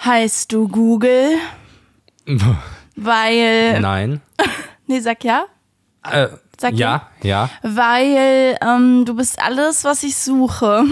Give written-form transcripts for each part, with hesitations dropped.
Heißt du Google? Weil... Nein. Nee, sag ja. Sag Ja. Weil du bist alles, was ich suche.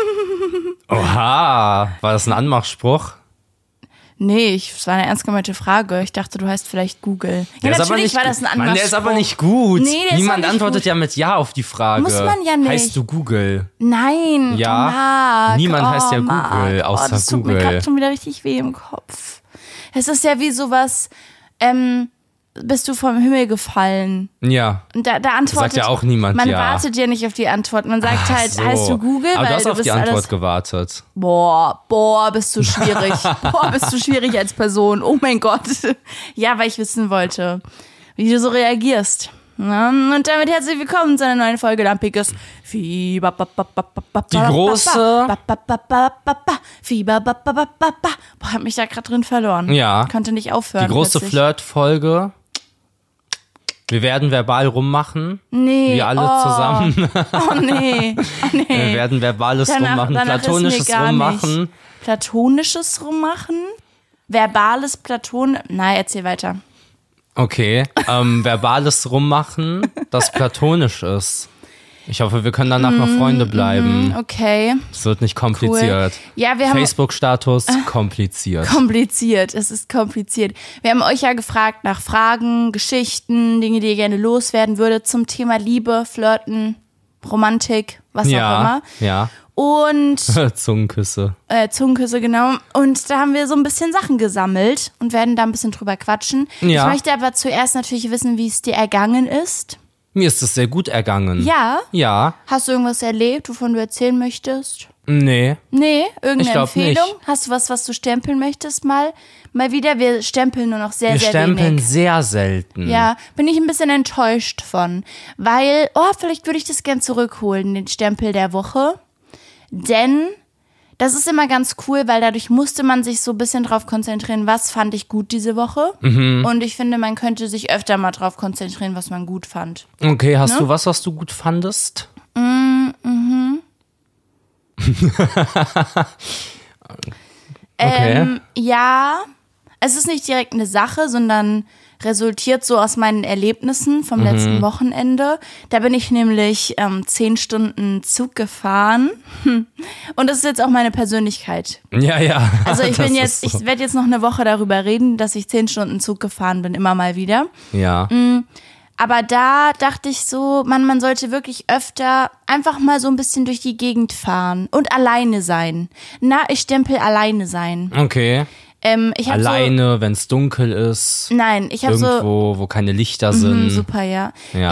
Oha, war das ein Anmachspruch? Nee, es war eine ernst gemeinte Frage. Ich dachte, du heißt vielleicht Google. Ja, natürlich war das ein Anmachspruch. Mann, der ist aber nicht gut. Nee, der Niemand ist auch nicht antwortet gut. ja mit Ja auf die Frage. Muss man ja nicht. Heißt du Google? Nein. Ja. Marc. Niemand heißt ja Marc. Google, außer das tut Google. mir gerade schon wieder richtig weh im Kopf. Es ist ja wie sowas, bist du vom Himmel gefallen? Ja. Und da antwortet... Sagt ja auch niemand Man ja. wartet ja nicht auf die Antwort. Man sagt halt, So. heißt du Google? Aber weil du hast auf bist die Antwort alles, gewartet. Boah, bist du schwierig. Bist du schwierig als Person. Oh mein Gott. Ja, weil ich wissen wollte, wie du so reagierst. Ja, und damit herzlich willkommen zu einer neuen Folge Lampiges Fieber. Die große... Fieber. Boah, hab mich da gerade drin verloren. Ja. Konnte nicht aufhören. Die große plötzlich. Flirt-Folge. Wir werden verbal rummachen. Nee. Wir alle zusammen. Oh nee. Wir werden verbales rummachen, danach platonisches ist mir gar rummachen. Nicht. Platonisches rummachen? Verbales Platon... Nein, erzähl weiter. Okay, verbales rummachen, das platonisch ist. Ich hoffe, wir können danach noch Freunde bleiben. Okay. Es wird nicht kompliziert. Cool. Ja, wir haben... Facebook-Status, kompliziert. Kompliziert, es ist kompliziert. Wir haben euch ja gefragt nach Fragen, Geschichten, Dinge, die ihr gerne loswerden würdet zum Thema Liebe, Flirten, Romantik, was auch immer. Ja. Und Zungenküsse. Zungenküsse, genau. Und da haben wir so ein bisschen Sachen gesammelt und werden da ein bisschen drüber quatschen. Ja. Ich möchte aber zuerst natürlich wissen, wie es dir ergangen ist. Mir ist es sehr gut ergangen. Ja? Ja. Hast du irgendwas erlebt, wovon du erzählen möchtest? Nee. Nee, irgendeine Ich glaub Empfehlung? nicht. Hast du was du stempeln möchtest mal? Mal wieder, wir stempeln nur noch sehr, Wir sehr stempeln wenig. sehr selten. Ja, bin ich ein bisschen enttäuscht von. Weil, vielleicht würde ich das gern zurückholen, den Stempel der Woche. Denn das ist immer ganz cool, weil dadurch musste man sich so ein bisschen drauf konzentrieren, was fand ich gut diese Woche. Und ich finde, man könnte sich öfter mal drauf konzentrieren, was man gut fand. Okay, hast du was du gut fandest? Okay. Ja, es ist nicht direkt eine Sache, sondern resultiert so aus meinen Erlebnissen vom letzten Wochenende. Da bin ich nämlich 10 Stunden Zug gefahren. Und das ist jetzt auch meine Persönlichkeit. Ja. Also ich das ist so. werde jetzt noch eine Woche darüber reden, dass ich 10 Stunden Zug gefahren bin, immer mal wieder. Ja. Aber da dachte ich so, man sollte wirklich öfter einfach mal so ein bisschen durch die Gegend fahren und alleine sein. Ich stempel alleine sein. Okay. Ich hab Alleine, wenn es dunkel ist. Nein, ich habe so... Irgendwo, wo keine Lichter sind. Super, ja. Ja.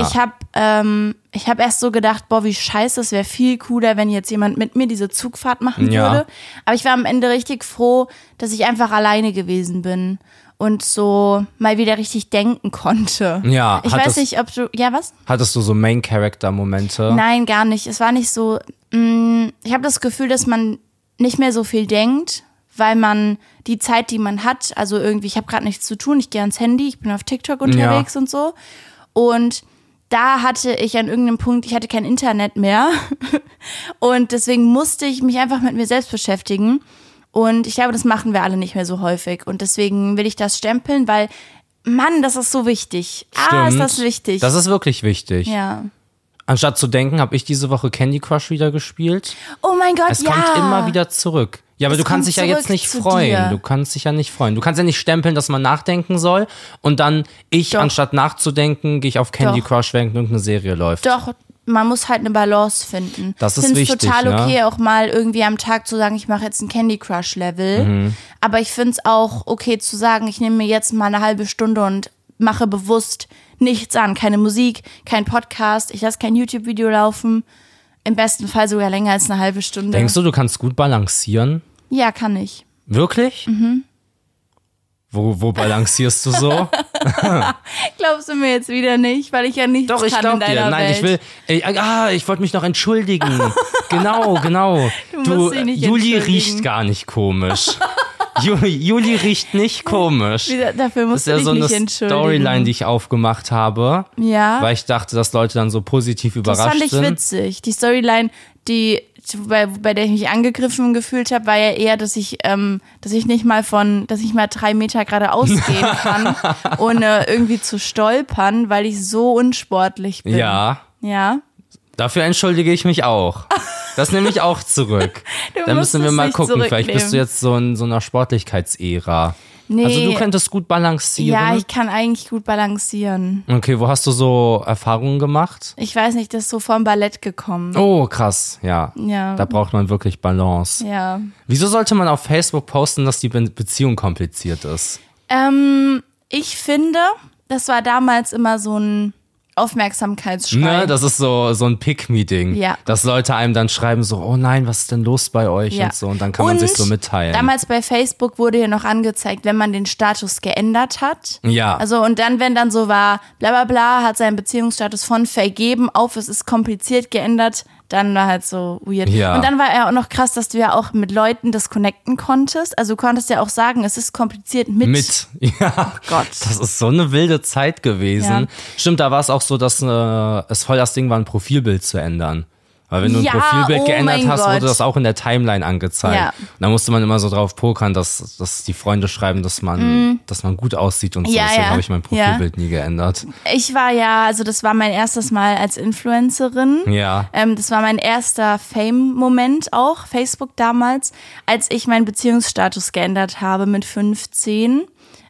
Ich hab erst so gedacht, wie scheiße, es wäre viel cooler, wenn jetzt jemand mit mir diese Zugfahrt machen Ja. würde. Aber ich war am Ende richtig froh, dass ich einfach alleine gewesen bin und so mal wieder richtig denken konnte. Ja, Ich weiß nicht, ob du... Ja, was? Hattest du so Main-Character-Momente? Nein, gar nicht. Es war nicht so... Ich habe das Gefühl, dass man nicht mehr so viel denkt, weil man die Zeit, die man hat, also irgendwie, ich habe gerade nichts zu tun, ich gehe ans Handy, ich bin auf TikTok unterwegs und so. Und da hatte ich an irgendeinem Punkt, ich hatte kein Internet mehr. Und deswegen musste ich mich einfach mit mir selbst beschäftigen. Und ich glaube, das machen wir alle nicht mehr so häufig. Und deswegen will ich das stempeln, weil, Mann, das ist so wichtig. Ist das wichtig. Das ist wirklich wichtig. Ja. Anstatt zu denken, habe ich diese Woche Candy Crush wieder gespielt. Oh mein Gott, Es ja. kommt immer wieder zurück. Ja, aber Es du kannst kommt dich ja jetzt zurück nicht zu freuen. dir. Du kannst dich ja nicht freuen. Du kannst ja nicht stempeln, dass man nachdenken soll und dann Doch. anstatt nachzudenken, gehe ich auf Candy Doch. Crush, während irgendeine Serie läuft. Doch, man muss halt eine Balance finden. Das ist Ich finde es wichtig, total okay, ne? auch mal irgendwie am Tag zu sagen, ich mache jetzt ein Candy Crush Level. Aber ich finde es auch okay zu sagen, ich nehme mir jetzt mal eine halbe Stunde und mache bewusst nichts an. Keine Musik, kein Podcast, ich lasse kein YouTube-Video laufen. Im besten Fall sogar länger als eine halbe Stunde. Denkst du kannst gut balancieren? Ja, kann ich. Wirklich? Wo balancierst du so? Glaubst du mir jetzt wieder nicht, weil ich ja nichts Doch, ich kann in glaub deiner dir. Nein, Welt. ich wollte mich noch entschuldigen. Genau. Du musst dich nicht Juli entschuldigen. riecht gar nicht komisch. Juli riecht nicht komisch. Dafür musst Das ist ja du so dich eine nicht entschuldigen. Storyline, die ich aufgemacht habe. Ja. Weil ich dachte, dass Leute dann so positiv überrascht Das fand ich sind. witzig. Die Storyline, bei der ich mich angegriffen gefühlt habe, war ja eher, dass ich nicht mal 3 Meter geradeaus gehen kann, ohne irgendwie zu stolpern, weil ich so unsportlich bin. Ja. Ja. Dafür entschuldige ich mich auch. Das nehme ich auch zurück. Dann müssen wir mal gucken. Vielleicht bist du jetzt so in so einer Sportlichkeitsära. Nee. Also du könntest gut balancieren. Ja, ich kann eigentlich gut balancieren. Okay, wo hast du so Erfahrungen gemacht? Ich weiß nicht, das ist so vom Ballett gekommen. Oh, krass, ja. Ja. Da braucht man wirklich Balance. Ja. Wieso sollte man auf Facebook posten, dass die Beziehung kompliziert ist? Ich finde, das war damals immer so ein Aufmerksamkeitsschrei. Ne, das ist so ein Pick-Me-Ding. Ja. Dass Leute einem dann schreiben so, oh nein, was ist denn los bei euch Ja. und so. Und dann kann man sich so mitteilen. Damals bei Facebook wurde ja noch angezeigt, wenn man den Status geändert hat. Ja. Also und dann, wenn dann so war, bla bla bla, hat seinen Beziehungsstatus von vergeben auf, es ist kompliziert geändert, dann war halt so weird. Ja. Und dann war ja auch noch krass, dass du ja auch mit Leuten das connecten konntest. Also du konntest ja auch sagen, es ist kompliziert mit. Ja, Gott. Das ist so eine wilde Zeit gewesen. Ja. Stimmt, da war es auch so, dass es voll das Ding war, ein Profilbild zu ändern. Weil wenn du ein Ja, Profilbild oh geändert mein hast, Gott. wurde das auch in der Timeline angezeigt. Ja. Und da musste man immer so drauf pokern, dass die Freunde schreiben, dass man gut aussieht und so. Ja, Deswegen ja. habe ich mein Profilbild nie geändert. Ich war ja, also das war mein erstes Mal als Influencerin. Ja. Das war mein erster Fame-Moment auch, Facebook damals, als ich meinen Beziehungsstatus geändert habe mit 15,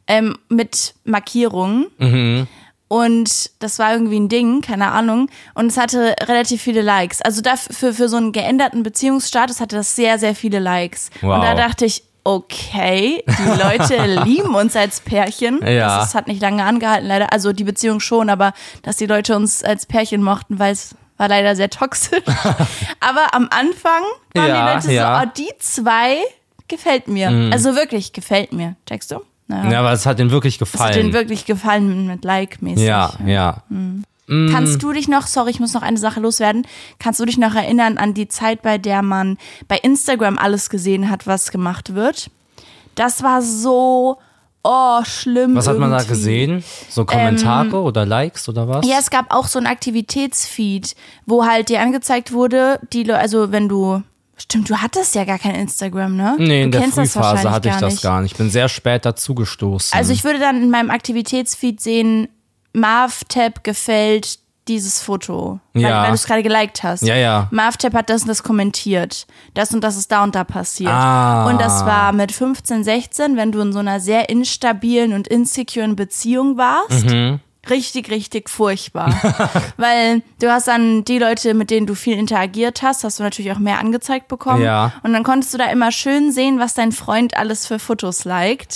mit Markierungen. Mhm. Und das war irgendwie ein Ding, keine Ahnung. Und es hatte relativ viele Likes. Also für so einen geänderten Beziehungsstatus hatte das sehr, sehr viele Likes. Wow. Und da dachte ich, okay, die Leute lieben uns als Pärchen. Ja. Das hat nicht lange angehalten, leider. Also die Beziehung schon, aber dass die Leute uns als Pärchen mochten, weil es war leider sehr toxisch. Aber am Anfang waren Ja, die Leute ja. so, oh, die zwei gefällt mir. Also wirklich, gefällt mir. Checkst du? Naja. Ja, aber es hat denen wirklich Es gefallen. hat denen wirklich gefallen mit Like-mäßig. Ja. Kannst du dich noch, sorry, ich muss noch eine Sache loswerden, kannst du dich noch erinnern an die Zeit, bei der man bei Instagram alles gesehen hat, was gemacht wird? Das war so, schlimm. Was hat man da irgendwie. gesehen? So Kommentare oder Likes oder was? Ja, es gab auch so ein Aktivitätsfeed, wo halt dir angezeigt wurde, also wenn du, stimmt, du hattest ja gar kein Instagram, ne? Nee, in du der kennst das Frühphase wahrscheinlich hatte ich das nicht. gar nicht. Ich bin sehr spät dazugestoßen. Also ich würde dann in meinem Aktivitätsfeed sehen, Marv-Tab gefällt dieses Foto, weil Ja. du es gerade geliked hast. Ja. Marv-Tab hat das und das kommentiert. Das und das ist da und da passiert. Ah. Und das war mit 15, 16, wenn du in so einer sehr instabilen und insecuren Beziehung warst. Richtig, richtig furchtbar. Weil du hast dann die Leute, mit denen du viel interagiert hast du natürlich auch mehr angezeigt bekommen. Ja. Und dann konntest du da immer schön sehen, was dein Freund alles für Fotos liked.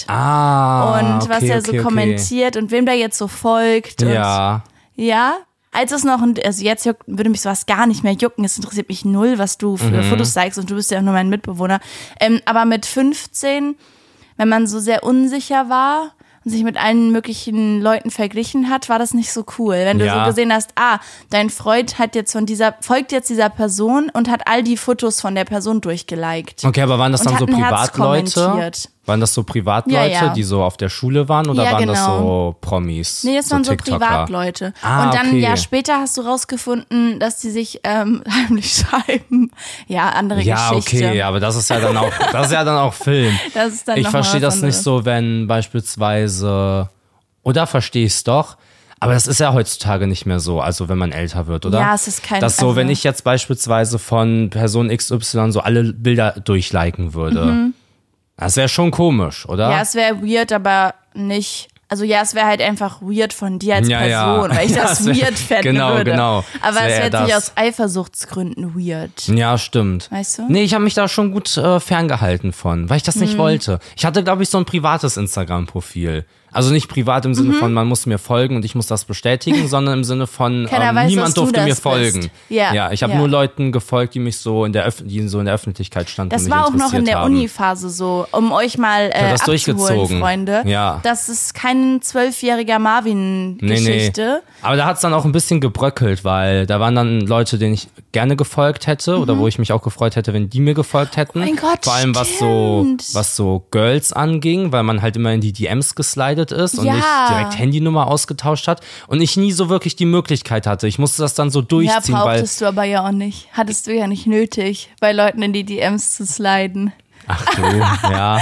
Und was er so kommentiert und wem der jetzt so folgt. Ja. Und, ja. Als es noch, also jetzt würde mich sowas gar nicht mehr jucken. Es interessiert mich null, was du für Fotos zeigst und du bist ja auch nur mein Mitbewohner. Aber mit 15, wenn man so sehr unsicher war und sich mit allen möglichen Leuten verglichen hat, war das nicht so cool. Wenn du so gesehen hast, dein Freund hat jetzt folgt jetzt dieser Person und hat all die Fotos von der Person durchgeliked. Okay, aber waren das Und dann so hat ein Herz Privatleute? kommentiert. Waren das so Privatleute, Ja. die so auf der Schule waren oder Ja, waren das genau. so Promis? Nee, das waren so TikToker? Privatleute. Ah, und dann, okay. ja, später hast du rausgefunden, dass die sich heimlich schreiben. Ja, andere Ja, Geschichte. okay, aber das ist ja dann auch Film. Das ist dann Ich noch mal verstehe was das nicht anderes. so, wenn beispielsweise, oder verstehe ich es doch, aber das ist ja heutzutage nicht mehr so, also wenn man älter wird, oder? Ja, es ist kein... Das so, wenn ich jetzt beispielsweise von Person XY so alle Bilder durchliken würde, das wäre schon komisch, oder? Ja, es wäre weird, aber nicht... Also ja, es wäre halt einfach weird von dir als Ja, ja. Person, weil ich Ja, das es wär- weird fänden genau, würde. genau. Aber Es es wär wäre das. nicht aus Eifersuchtsgründen weird. Ja, stimmt. Weißt du? Nee, ich habe mich da schon gut ferngehalten von, weil ich das nicht wollte. Ich hatte, glaube ich, so ein privates Instagram-Profil. Also nicht privat im Sinne von, man muss mir folgen und ich muss das bestätigen, sondern im Sinne von, niemand durfte mir folgen. Ja, ich habe nur Leuten gefolgt, die mich so in der Öffentlichkeit standen. Das war auch noch in der Uni-Phase so, um euch mal abzuholen, Freunde. Ja. Das ist kein 12-jähriger Marvin-Geschichte. Nee. Aber da hat es dann auch ein bisschen gebröckelt, weil da waren dann Leute, denen ich gerne gefolgt hätte oder wo ich mich auch gefreut hätte, wenn die mir gefolgt hätten. Oh mein Gott, vor allem was so Girls anging, weil man halt immer in die DMs geslidet ist und nicht direkt Handynummer ausgetauscht hat und ich nie so wirklich die Möglichkeit hatte. Ich musste das dann so durchziehen. Ja, brauchtest du aber ja auch nicht. Hattest du ja nicht nötig, bei Leuten in die DMs zu sliden. Ach du, ja.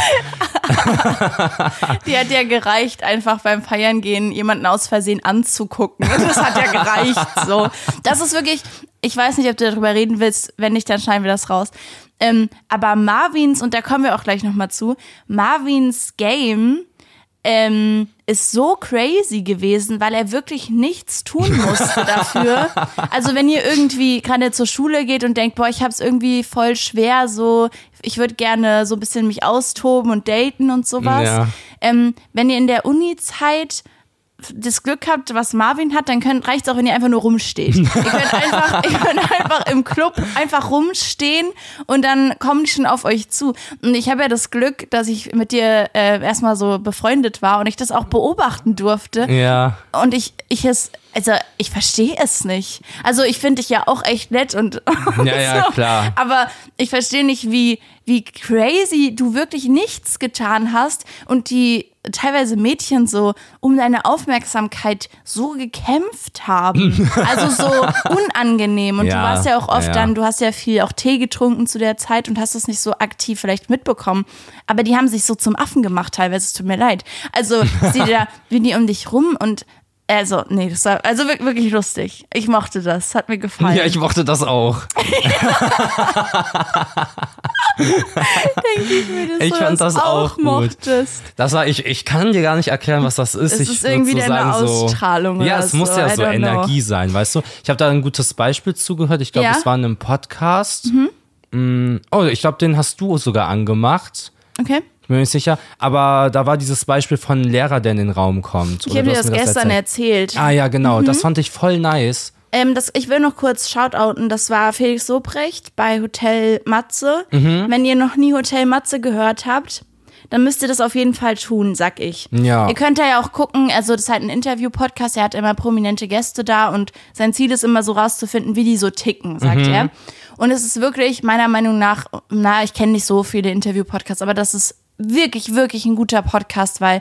Die hat ja gereicht, einfach beim Feiern gehen, jemanden aus Versehen anzugucken. Das hat ja gereicht, so. Das ist wirklich, ich weiß nicht, ob du darüber reden willst, wenn nicht, dann schneiden wir das raus. Aber Marvins, und da kommen wir auch gleich nochmal zu, Marvins Game ist so crazy gewesen, weil er wirklich nichts tun musste dafür. Also wenn ihr irgendwie gerade zur Schule geht und denkt, boah, ich hab's irgendwie voll schwer, so, ich würde gerne so ein bisschen mich austoben und daten und sowas. Ja. Wenn ihr in der Uni-Zeit das Glück habt, was Marvin hat, dann reicht es auch, wenn ihr einfach nur rumsteht. Ihr könnt einfach im Club einfach rumstehen und dann kommen die schon auf euch zu. Und ich habe ja das Glück, dass ich mit dir erstmal so befreundet war und ich das auch beobachten durfte. Ja. Und ich verstehe es nicht. Also ich finde dich ja auch echt nett und ja, so. Klar. Aber ich verstehe nicht, wie crazy du wirklich nichts getan hast und die teilweise Mädchen so um deine Aufmerksamkeit so gekämpft haben. Also so unangenehm. Und du warst ja auch oft dann, du hast ja viel auch Tee getrunken zu der Zeit und hast das nicht so aktiv vielleicht mitbekommen. Aber die haben sich so zum Affen gemacht teilweise, es tut mir leid. Also wie die um dich rum und nee, das war also wirklich lustig. Ich mochte das, hat mir gefallen. Ja, ich mochte das auch. Denke ich mir, dass ich fand das auch mochtest. Das war ich kann dir gar nicht erklären, was das ist. Es ist irgendwie so deine Ausstrahlung. Ja, es muss ja so Energie sein, weißt du? Ich habe da ein gutes Beispiel zugehört. Ich glaube, es war in einem Podcast. Ich glaube, den hast du sogar angemacht. Okay. Ich bin mir nicht sicher, aber da war dieses Beispiel von einem Lehrer, der in den Raum kommt. Ich habe dir das gestern erzählt. Ah ja, genau, das fand ich voll nice. Ich will noch kurz shoutouten, das war Felix Sobrecht bei Hotel Matze. Wenn ihr noch nie Hotel Matze gehört habt, dann müsst ihr das auf jeden Fall tun, sag ich. Ja. Ihr könnt da ja auch gucken, also das ist halt ein Interview-Podcast, er hat immer prominente Gäste da und sein Ziel ist immer so rauszufinden, wie die so ticken, sagt er. Und es ist wirklich meiner Meinung nach, ich kenne nicht so viele Interview-Podcasts, aber das ist wirklich, wirklich ein guter Podcast, weil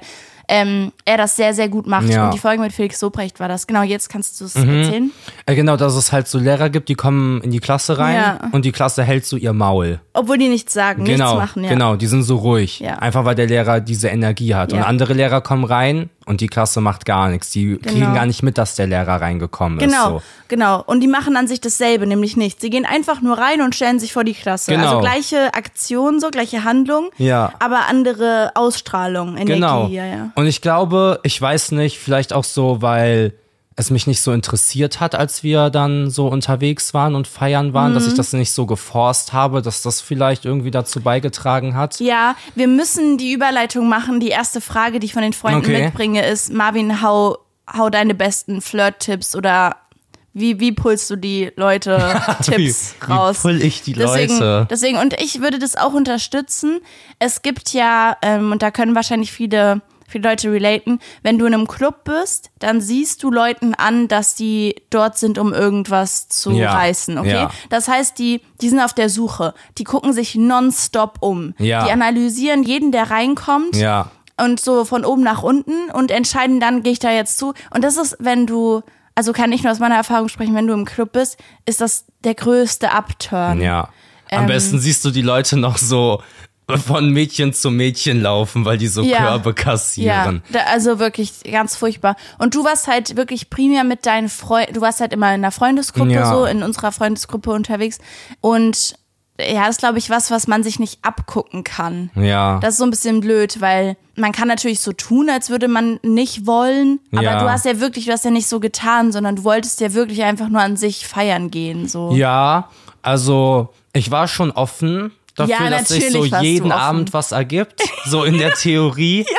er das sehr, sehr gut macht. Ja. Und die Folge mit Felix Sobrecht war das. Genau, jetzt kannst du es erzählen. Genau, dass es halt so Lehrer gibt, die kommen in die Klasse rein und die Klasse hält so ihr Maul. Obwohl die nichts sagen, nichts machen. Ja. Genau, die sind so ruhig. Ja. Einfach weil der Lehrer diese Energie hat. Und andere Lehrer kommen rein und die Klasse macht gar nichts. Die kriegen gar nicht mit, dass der Lehrer reingekommen ist. Genau. Und die machen an sich dasselbe, nämlich nichts. Sie gehen einfach nur rein und stellen sich vor die Klasse. Genau. Also gleiche Aktion, so gleiche Handlung, aber andere Ausstrahlung, Energie. Genau. Ja. Und ich glaube, ich weiß nicht, vielleicht auch so, weil es mich nicht so interessiert hat, als wir dann so unterwegs waren und feiern waren, dass ich das nicht so geforst habe, dass das vielleicht irgendwie dazu beigetragen hat. Ja, wir müssen die Überleitung machen. Die erste Frage, die ich von den Freunden mitbringe, ist, Marvin, hau deine besten Flirt-Tipps oder wie pullst du die Leute Tipps raus? Wie pull ich die Leute? Deswegen, und ich würde das auch unterstützen. Es gibt ja, und da können wahrscheinlich viele Leute relaten, wenn du in einem Club bist, dann siehst du Leuten an, dass die dort sind, um irgendwas zu reißen, okay? Ja. Das heißt, die sind auf der Suche, die gucken sich nonstop um, die analysieren jeden, der reinkommt und so von oben nach unten und entscheiden dann, gehe ich da jetzt zu? Und das ist, wenn du, also kann ich nur aus meiner Erfahrung sprechen, wenn du im Club bist, ist das der größte Upturn. Ja, am besten siehst du die Leute noch so von Mädchen zu Mädchen laufen, weil die so Körbe kassieren. Ja, also wirklich ganz furchtbar. Und du warst halt wirklich primär mit deinen Freunden, du warst halt immer in einer Freundesgruppe so, in unserer Freundesgruppe unterwegs und das ist, glaube ich, was man sich nicht abgucken kann. Ja. Das ist so ein bisschen blöd, weil man kann natürlich so tun, als würde man nicht wollen, aber du hast ja nicht so getan, sondern du wolltest ja wirklich einfach nur an sich feiern gehen, so. Ja, also ich war schon offen dafür, dass sich so jeden Abend was ergibt, so in der Theorie.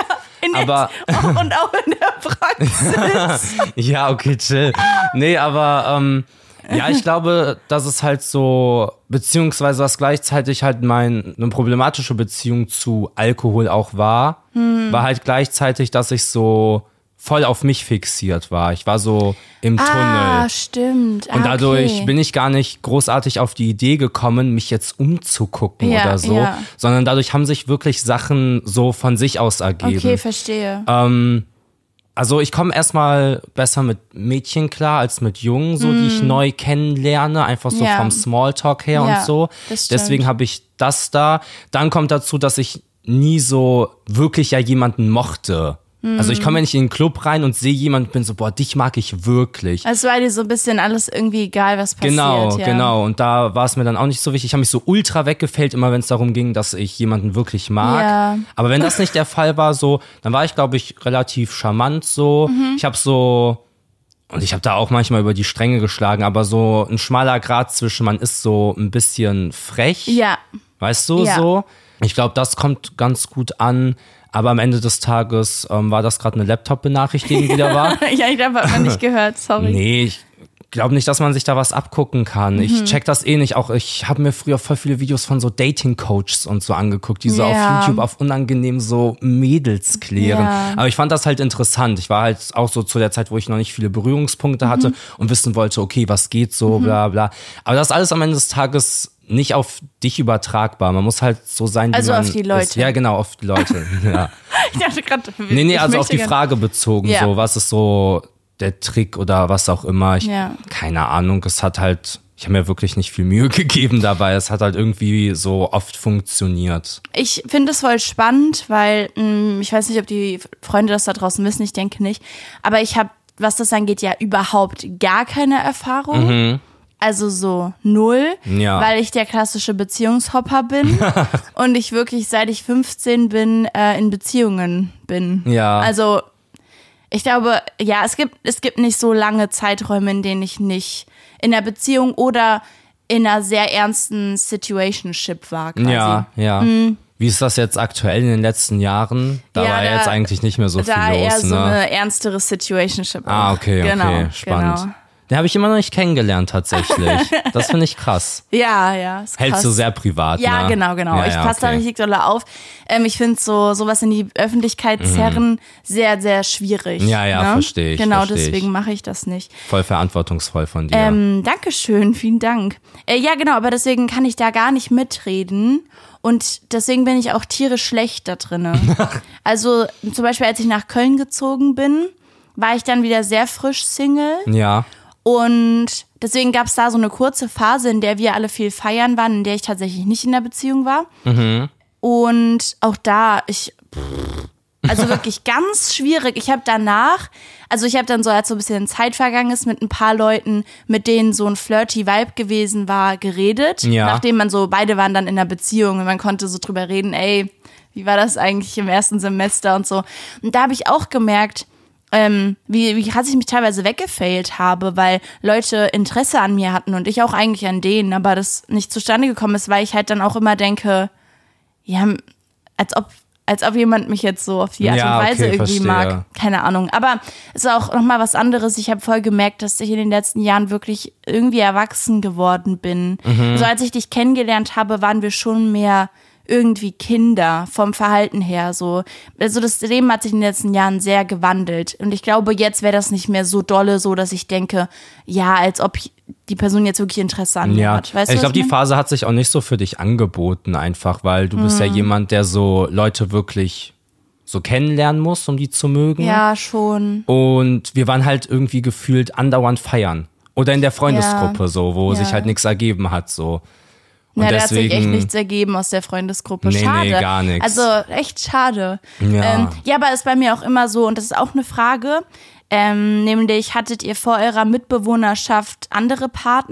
Aber und auch in der Praxis. ja, okay, chill. Nee, aber ja, ich glaube, dass es halt so, beziehungsweise dass gleichzeitig halt eine problematische Beziehung zu Alkohol auch war, war halt gleichzeitig, dass ich so voll auf mich fixiert war. Ich war so im Tunnel. Ah, stimmt. Und dadurch bin ich gar nicht großartig auf die Idee gekommen, mich jetzt umzugucken oder so, sondern dadurch haben sich wirklich Sachen so von sich aus ergeben. Okay, verstehe. Also ich komme erstmal besser mit Mädchen klar als mit Jungen, so die ich neu kennenlerne, einfach so vom Smalltalk her und so. Deswegen habe ich das da. Dann kommt dazu, dass ich nie so wirklich ja jemanden mochte. Also ich komme ja nicht in den Club rein und sehe jemanden und bin so, boah, dich mag ich wirklich. Also war dir so ein bisschen alles irgendwie egal, was passiert. Genau. Und da war es mir dann auch nicht so wichtig. Ich habe mich so ultra weggefällt, immer wenn es darum ging, dass ich jemanden wirklich mag. Ja. Aber wenn das nicht der Fall war, so, dann war ich, glaube ich, relativ charmant so. Ich habe so, und ich habe da auch manchmal über die Stränge geschlagen, aber so ein schmaler Grat zwischen, man ist so ein bisschen frech. Ja. Weißt du, so. Ich glaube, das kommt ganz gut an. Aber am Ende des Tages war das gerade eine Laptop-Benachrichtigung, die da war. Ja, ich glaube, hat man nicht gehört, sorry. Nee, ich glaube nicht, dass man sich da was abgucken kann. Ich check das eh nicht. Auch ich habe mir früher voll viele Videos von so Dating-Coaches und so angeguckt, die so auf YouTube auf unangenehm so Mädels klären. Ja. Aber ich fand das halt interessant. Ich war halt auch so zu der Zeit, wo ich noch nicht viele Berührungspunkte hatte und wissen wollte, okay, was geht so, bla bla. Aber das ist alles am Ende des Tages nicht auf dich übertragbar. Man muss halt so sein, wie also man auf die Leute. ist. Ja, genau, auf die Leute. Ja. Ich dachte gerade, Nee, also auf die Frage bezogen, so, was ist so der Trick oder was auch immer. Keine Ahnung, es hat halt, ich habe mir wirklich nicht viel Mühe gegeben dabei. Es hat halt irgendwie so oft funktioniert. Ich finde es voll spannend, weil ich weiß nicht, ob die Freunde das da draußen wissen, ich denke nicht. Aber ich habe, was das angeht, ja überhaupt gar keine Erfahrung. Also so 0, weil ich der klassische Beziehungshopper bin und ich wirklich, seit ich 15 bin, in Beziehungen bin. Ja. Also ich glaube, ja, es gibt nicht so lange Zeiträume, in denen ich nicht in einer Beziehung oder in einer sehr ernsten Situationship war quasi. Ja. Wie ist das jetzt aktuell in den letzten Jahren? Da war jetzt eigentlich nicht mehr so viel los. Da eher so ne? eine ernstere Situationship. Ah, okay, spannend. Genau. Den habe ich immer noch nicht kennengelernt tatsächlich. Das finde ich krass. Ja, ist krass. Hältst du sehr privat, Ja, ne? genau. Ja, ich passe da richtig doll auf. Ich finde sowas in die Öffentlichkeit zerren sehr, sehr schwierig. Ja, ne? verstehe ich. Genau, deswegen mache ich das nicht. Voll verantwortungsvoll von dir. Dankeschön, vielen Dank. Ja, genau, aber deswegen kann ich da gar nicht mitreden. Und deswegen bin ich auch tierisch schlecht da drinne. Also zum Beispiel, als ich nach Köln gezogen bin, war ich dann wieder sehr frisch Single. Ja. Und deswegen gab es da so eine kurze Phase, in der wir alle viel feiern waren, in der ich tatsächlich nicht in der Beziehung war. Und auch da, also wirklich ganz schwierig. Ich habe danach, also ich habe dann so, als so ein bisschen Zeit vergangen ist, mit ein paar Leuten, mit denen so ein flirty Vibe gewesen war, geredet. Ja. Nachdem man so, beide waren dann in einer Beziehung und man konnte so drüber reden, ey, wie war das eigentlich im ersten Semester und so. Und da habe ich auch gemerkt, wie krass ich mich teilweise weggefailt habe, weil Leute Interesse an mir hatten und ich auch eigentlich an denen, aber das nicht zustande gekommen ist, weil ich halt dann auch immer denke, ja, als ob jemand mich jetzt so auf die Art und Weise irgendwie mag. Keine Ahnung. Aber es ist auch nochmal was anderes. Ich habe voll gemerkt, dass ich in den letzten Jahren wirklich irgendwie erwachsen geworden bin. So als ich dich kennengelernt habe, waren wir schon mehr irgendwie Kinder vom Verhalten her. So. Also das Leben hat sich in den letzten Jahren sehr gewandelt. Und ich glaube, jetzt wäre das nicht mehr so dolle, so dass ich denke, ja, als ob die Person jetzt wirklich Interesse an mir hat. Weißt du, ich glaube, die Phase hat sich auch nicht so für dich angeboten einfach, weil du bist ja jemand, der so Leute wirklich so kennenlernen muss, um die zu mögen. Ja, schon. Und wir waren halt irgendwie gefühlt andauernd feiern. Oder in der Freundesgruppe so, wo sich halt nichts ergeben hat so. Und da hat sich echt nichts ergeben aus der Freundesgruppe. Schade. Nee, gar nichts. Also echt schade. Ja. Aber ist bei mir auch immer so, und das ist auch eine Frage, nämlich hattet ihr vor eurer Mitbewohnerschaft andere Partner?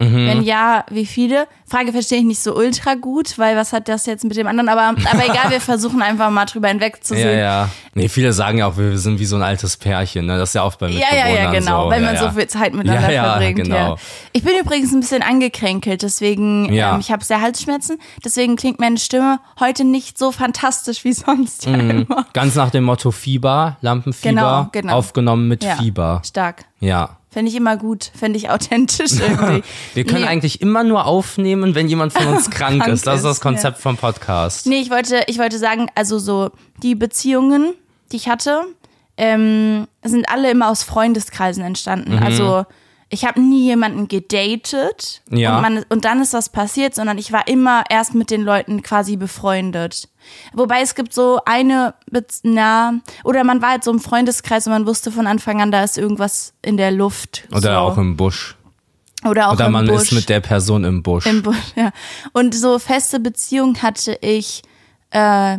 Wenn ja, wie viele? Frage verstehe ich nicht so ultra gut, weil was hat das jetzt mit dem anderen? Aber egal, wir versuchen einfach mal drüber hinwegzusehen. Ja. Nee, viele sagen ja auch, wir sind wie so ein altes Pärchen, ne? Das ist ja oft bei Mitbewohnern Ja, genau, so. weil man so viel Zeit miteinander verbringt. Genau. Ja. Ich bin übrigens ein bisschen angekränkelt, deswegen, ich habe sehr Halsschmerzen, deswegen klingt meine Stimme heute nicht so fantastisch wie sonst. Immer. Ganz nach dem Motto Fieber, Lampenfieber, Genau. Aufgenommen mit Fieber. Stark. Ja. Fände ich immer gut, fände ich authentisch irgendwie. Wir können eigentlich immer nur aufnehmen, wenn jemand von uns krank ist. Das ist das Konzept vom Podcast. Nee, ich wollte sagen, also so die Beziehungen, die ich hatte, sind alle immer aus Freundeskreisen entstanden. Also ich habe nie jemanden gedatet und dann ist was passiert, sondern ich war immer erst mit den Leuten quasi befreundet. Wobei es gibt so oder man war halt so im Freundeskreis und man wusste von Anfang an, da ist irgendwas in der Luft. Oder auch im Busch. Oder man ist mit der Person im Busch. Im Busch, ja. Und so feste Beziehungen hatte ich 3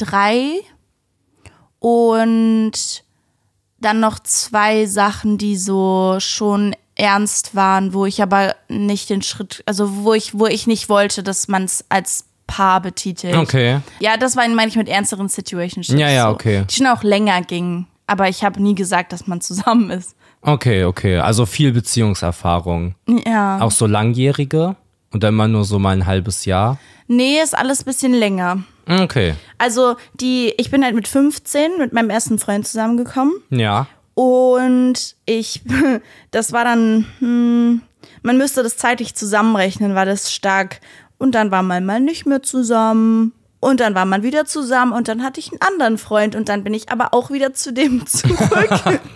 und dann noch 2 Sachen, die so schon ernst waren, wo ich aber nicht den Schritt, also wo ich nicht wollte, dass man es als Paar betitelt. Okay. Ja, das meine ich mit ernsteren Situationships. Ja, okay. Die schon auch länger gingen, aber ich habe nie gesagt, dass man zusammen ist. Okay. Also viel Beziehungserfahrung. Ja. Auch so langjährige? Oder immer nur so mal ein halbes Jahr? Nee, ist alles ein bisschen länger. Okay. Also ich bin halt mit 15 mit meinem ersten Freund zusammengekommen. Ja. Und das war dann, man müsste das zeitlich zusammenrechnen, war das stark. Und dann war man mal nicht mehr zusammen. Und dann war man wieder zusammen und dann hatte ich einen anderen Freund und dann bin ich aber auch wieder zu dem zurück.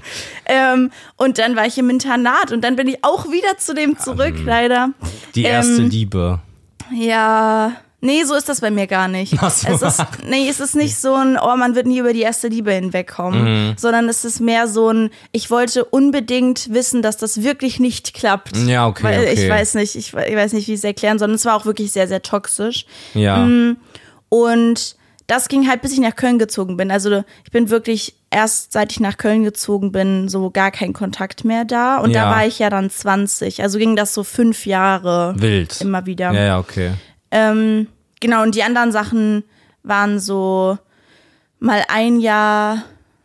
Und dann war ich im Internat und dann bin ich auch wieder zu dem zurück, leider. Die erste Liebe. Ja, nee, so ist das bei mir gar nicht. Ach so. Es ist nicht so ein, man wird nie über die erste Liebe hinwegkommen, sondern es ist mehr so ein, ich wollte unbedingt wissen, dass das wirklich nicht klappt. Ja, okay. Weil okay. ich weiß nicht, wie ich es erklären soll. Und es war auch wirklich sehr, sehr toxisch. Ja. Und das ging halt, bis ich nach Köln gezogen bin. Also ich bin wirklich erst, seit ich nach Köln gezogen bin, so gar kein Kontakt mehr da. Und da war ich ja dann 20. Also ging das so 5 Jahre. Wild. Immer wieder. Ja, okay. Genau, und die anderen Sachen waren so mal 1 Jahr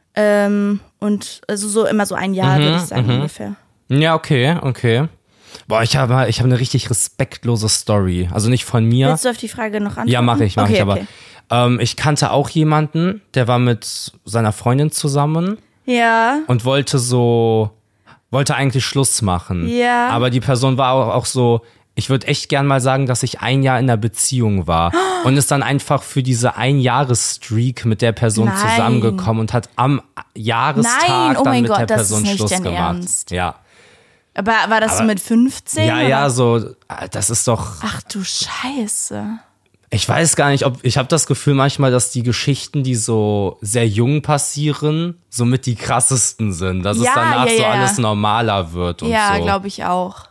und also so immer so 1 Jahr, würde ich sagen, ungefähr. Ja, okay. Boah, ich habe eine richtig respektlose Story. Also nicht von mir. Willst du auf die Frage noch antworten? Ja, mach ich, okay. aber ich kannte auch jemanden, der war mit seiner Freundin zusammen. Ja. Und wollte eigentlich Schluss machen. Ja. Aber die Person war auch so, ich würde echt gern mal sagen, dass ich 1 Jahr in einer Beziehung war. Und ist dann einfach für diese 1-Jahres-Streak mit der Person zusammengekommen und hat am Jahrestag dann mit der Person Schluss gemacht. Ernst. Ja. Aber war das so mit 15? Ja, so, das ist doch. Ach du Scheiße. Ich weiß gar nicht, ich habe das Gefühl manchmal, dass die Geschichten, die so sehr jung passieren, somit die krassesten sind. Dass es danach so alles normaler wird und so. Ja, glaube ich auch.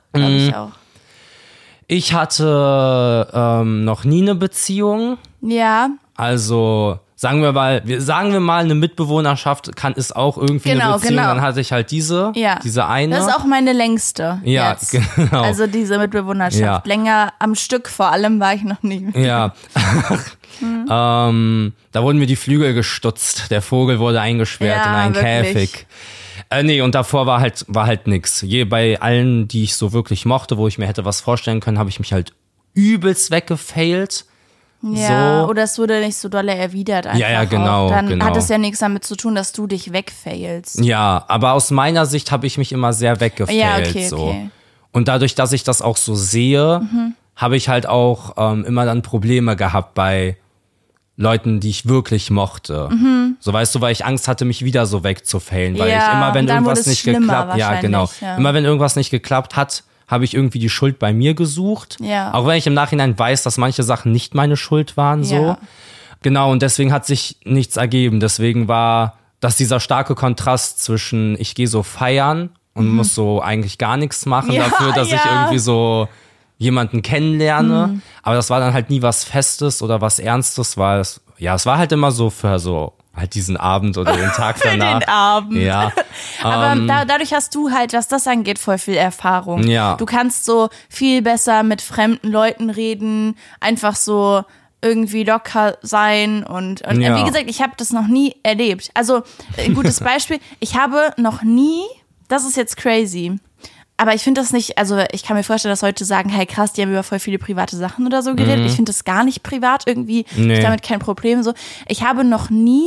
Ich hatte noch nie eine Beziehung. Ja. Also sagen wir mal eine Mitbewohnerschaft ist auch irgendwie eine Beziehung. Genau. Dann hatte ich halt diese eine. Das ist auch meine längste. Ja, jetzt. genau. Also diese Mitbewohnerschaft. Ja. Länger am Stück vor allem war ich noch nie. Ja. Da wurden mir die Flügel gestutzt. Der Vogel wurde eingesperrt in einen Käfig. Nee, und davor war halt nix. Bei allen, die ich so wirklich mochte, wo ich mir hätte was vorstellen können, habe ich mich halt übelst weggefailt. Ja, so. Oder es wurde nicht so dolle erwidert einfach. Ja, genau. Dann hat es ja nichts damit zu tun, dass du dich wegfailst. Ja, aber aus meiner Sicht habe ich mich immer sehr weggefailt. Ja, okay. Und dadurch, dass ich das auch so sehe, habe ich halt auch immer dann Probleme gehabt bei Leuten, die ich wirklich mochte. So, weißt du, weil ich Angst hatte, mich wieder so wegzufailen. Weil ich immer, wenn irgendwas nicht geklappt, immer wenn irgendwas nicht geklappt hat, habe ich irgendwie die Schuld bei mir gesucht. Ja. Auch wenn ich im Nachhinein weiß, dass manche Sachen nicht meine Schuld waren. So. Ja. Genau, und deswegen hat sich nichts ergeben. Deswegen war das dieser starke Kontrast zwischen, ich gehe so feiern und muss so eigentlich gar nichts machen dafür, dass ich irgendwie so jemanden kennenlerne. Aber das war dann halt nie was Festes oder was Ernstes, weil es war halt immer so für so halt diesen Abend oder den Tag danach. Den Abend. Ja. Aber dadurch hast du halt, was das angeht, voll viel Erfahrung. Ja. Du kannst so viel besser mit fremden Leuten reden, einfach so irgendwie locker sein und Ja. wie gesagt, ich habe das noch nie erlebt. Also ein gutes Beispiel, ich habe noch nie, das ist jetzt crazy, aber ich finde das nicht, also ich kann mir vorstellen, dass Leute sagen, hey krass, die haben über voll viele private Sachen oder so geredet. Ich finde das gar nicht privat, irgendwie Nee. ich damit kein Problem. So, ich habe noch nie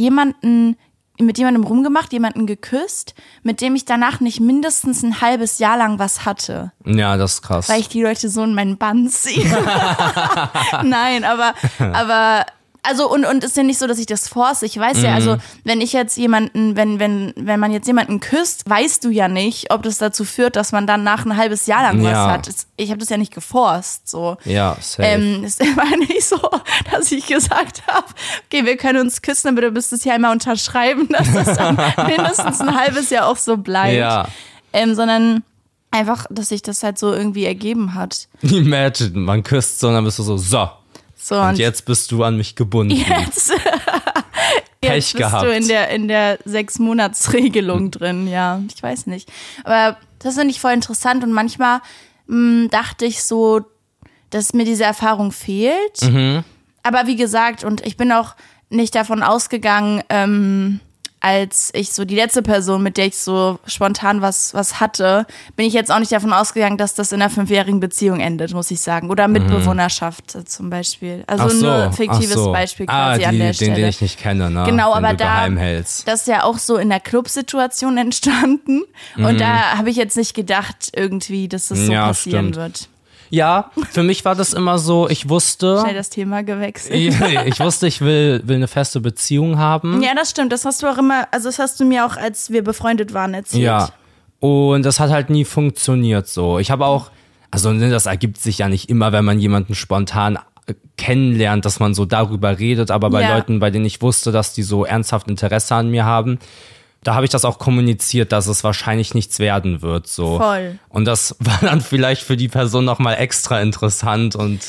mit jemandem rumgemacht, jemanden geküsst, mit dem ich danach nicht mindestens ein halbes Jahr lang was hatte. Ja, das ist krass. Weil ich die Leute so in meinen Bann ziehe. Nein, aber also und ist ja nicht so, dass ich das force. Ich weiß ja, also wenn ich jetzt jemanden, wenn man jetzt jemanden küsst, weißt du ja nicht, ob das dazu führt, dass man dann nach ein halbes Jahr lang was hat. Ich habe das ja nicht geforst. So. Ja, safe. Es war nicht so, dass ich gesagt habe, okay, wir können uns küssen, aber du müsstest ja einmal unterschreiben, dass das dann mindestens ein halbes Jahr auch so bleibt. Ja. Sondern einfach, dass sich das halt so irgendwie ergeben hat. Imagine, man küsst so und dann bist du so. So, Und jetzt bist du an mich gebunden. jetzt Pech bist gehabt. du in der 6-Monats-Regelung drin, ja, ich weiß nicht. Aber das finde ich voll interessant und manchmal dachte ich so, dass mir diese Erfahrung fehlt. Aber wie gesagt, und ich bin auch nicht davon ausgegangen, als ich so die letzte Person, mit der ich so spontan was hatte, bin ich jetzt auch nicht davon ausgegangen, dass das in einer 5-jährigen Beziehung endet, muss ich sagen. Oder Mitbewohnerschaft zum Beispiel. Also nur ein fiktives Beispiel quasi an der Stelle. Den ich nicht kenne, ne? Genau, den aber du geheim hältst. das ist ja auch so in der Clubsituation entstanden. Und da habe ich jetzt nicht gedacht irgendwie, dass das so passieren stimmt. wird. Ja, für mich war das immer so, ich wusste, Schnell das Thema gewechselt. ich will eine feste Beziehung haben. Ja, das stimmt. Das hast du auch immer, also das hast du mir auch, als wir befreundet waren, erzählt. Ja. Und das hat halt nie funktioniert so. Ich habe auch, also das ergibt sich ja nicht immer, wenn man jemanden spontan kennenlernt, dass man so darüber redet, aber bei Leuten, bei denen ich wusste, dass die so ernsthaft Interesse an mir haben, da habe ich das auch kommuniziert, dass es wahrscheinlich nichts werden wird. So. Voll. Und das war dann vielleicht für die Person nochmal extra interessant und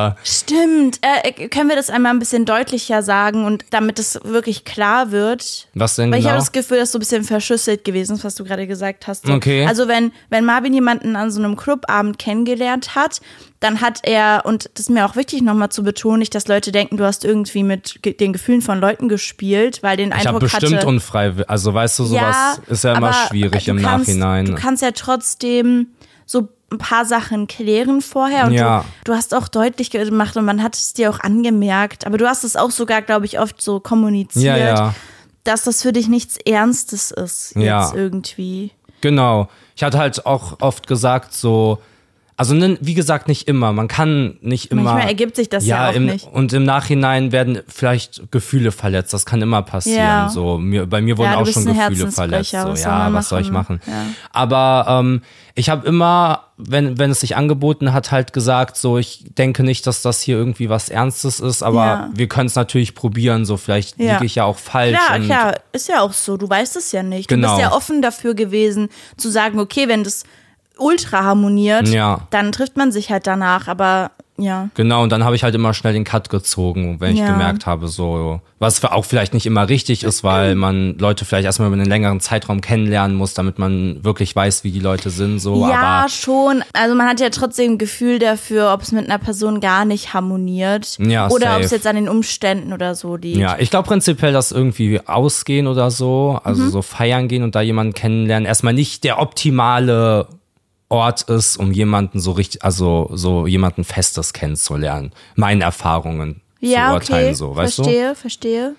Stimmt. Können wir das einmal ein bisschen deutlicher sagen und damit es wirklich klar wird? Was denn Weil ich genau? habe das Gefühl, dass so ein bisschen verschüsselt gewesen ist, was du gerade gesagt hast. So. Okay. Also wenn Marvin jemanden an so einem Clubabend kennengelernt hat, dann hat er, und das ist mir auch wichtig nochmal zu betonen, nicht, dass Leute denken, du hast irgendwie mit den Gefühlen von Leuten gespielt, weil den Ich habe Eindruck bestimmt hatte, unfreiwillig, also weißt du, sowas ist ja immer aber schwierig du im kannst, Nachhinein. Du kannst ja trotzdem so ein paar Sachen klären vorher und Ja. du hast auch deutlich gemacht und man hat es dir auch angemerkt, aber du hast es auch sogar, glaube ich, oft so kommuniziert, Ja. dass das für dich nichts Ernstes ist jetzt Ja. irgendwie. Genau. Ich hatte halt auch oft gesagt so, also wie gesagt, nicht immer. Man kann nicht immer. Manchmal ergibt sich das ja auch nicht. Und im Nachhinein werden vielleicht Gefühle verletzt. Das kann immer passieren. Ja. So, bei mir wurden Ja, du auch bist schon ein Gefühle verletzt. So, Herzensbrecher, was soll man was soll ich machen? Ja. Aber ich habe immer, wenn es sich angeboten hat, halt gesagt, so, ich denke nicht, dass das hier irgendwie was Ernstes ist, aber wir können es natürlich probieren. So, vielleicht liege ich ja auch falsch. Klar, ist ja auch so. Du weißt es ja nicht. Genau. Du bist ja offen dafür gewesen, zu sagen, okay, wenn das ultra harmoniert, dann trifft man sich halt danach, aber ja. Genau, und dann habe ich halt immer schnell den Cut gezogen, wenn ich gemerkt habe, so, was auch vielleicht nicht immer richtig ist, weil man Leute vielleicht erstmal über einen längeren Zeitraum kennenlernen muss, damit man wirklich weiß, wie die Leute sind, so. Ja, aber schon. Also man hat ja trotzdem ein Gefühl dafür, ob es mit einer Person gar nicht harmoniert. Ja, oder safe. ob es jetzt an den Umständen oder so liegt. ja, ich glaube prinzipiell, dass irgendwie ausgehen oder so, also so feiern gehen und da jemanden kennenlernen, erstmal nicht der optimale Ort ist, um jemanden so richtig, also so jemanden Festes kennenzulernen. Meine Erfahrungen zu urteilen, so, weißt du? Verstehe.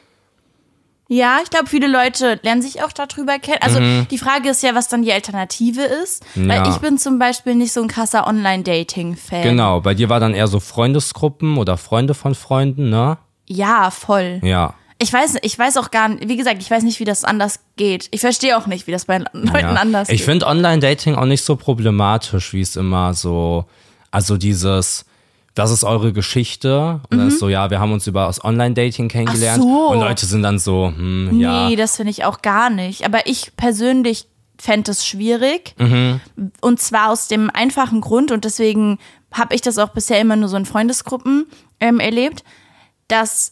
Ja, ich glaube, viele Leute lernen sich auch darüber kennen. Also die Frage ist ja, was dann die Alternative ist. Weil ich bin zum Beispiel nicht so ein krasser Online-Dating-Fan. Genau, bei dir war dann eher so Freundesgruppen oder Freunde von Freunden, ne? Ja, voll. Ja. Ich weiß auch gar nicht, wie gesagt, ich weiß nicht, wie das anders geht. Ich verstehe auch nicht, wie das bei Leuten anders geht. Ich finde Online-Dating auch nicht so problematisch, wie es immer so, also dieses, das ist eure Geschichte und dann ist so, ja, wir haben uns über das Online-Dating kennengelernt. Ach so. Und Leute sind dann so, ja. Nee, das finde ich auch gar nicht. Aber ich persönlich fände es schwierig. Und zwar aus dem einfachen Grund, und deswegen habe ich das auch bisher immer nur so in Freundesgruppen erlebt, dass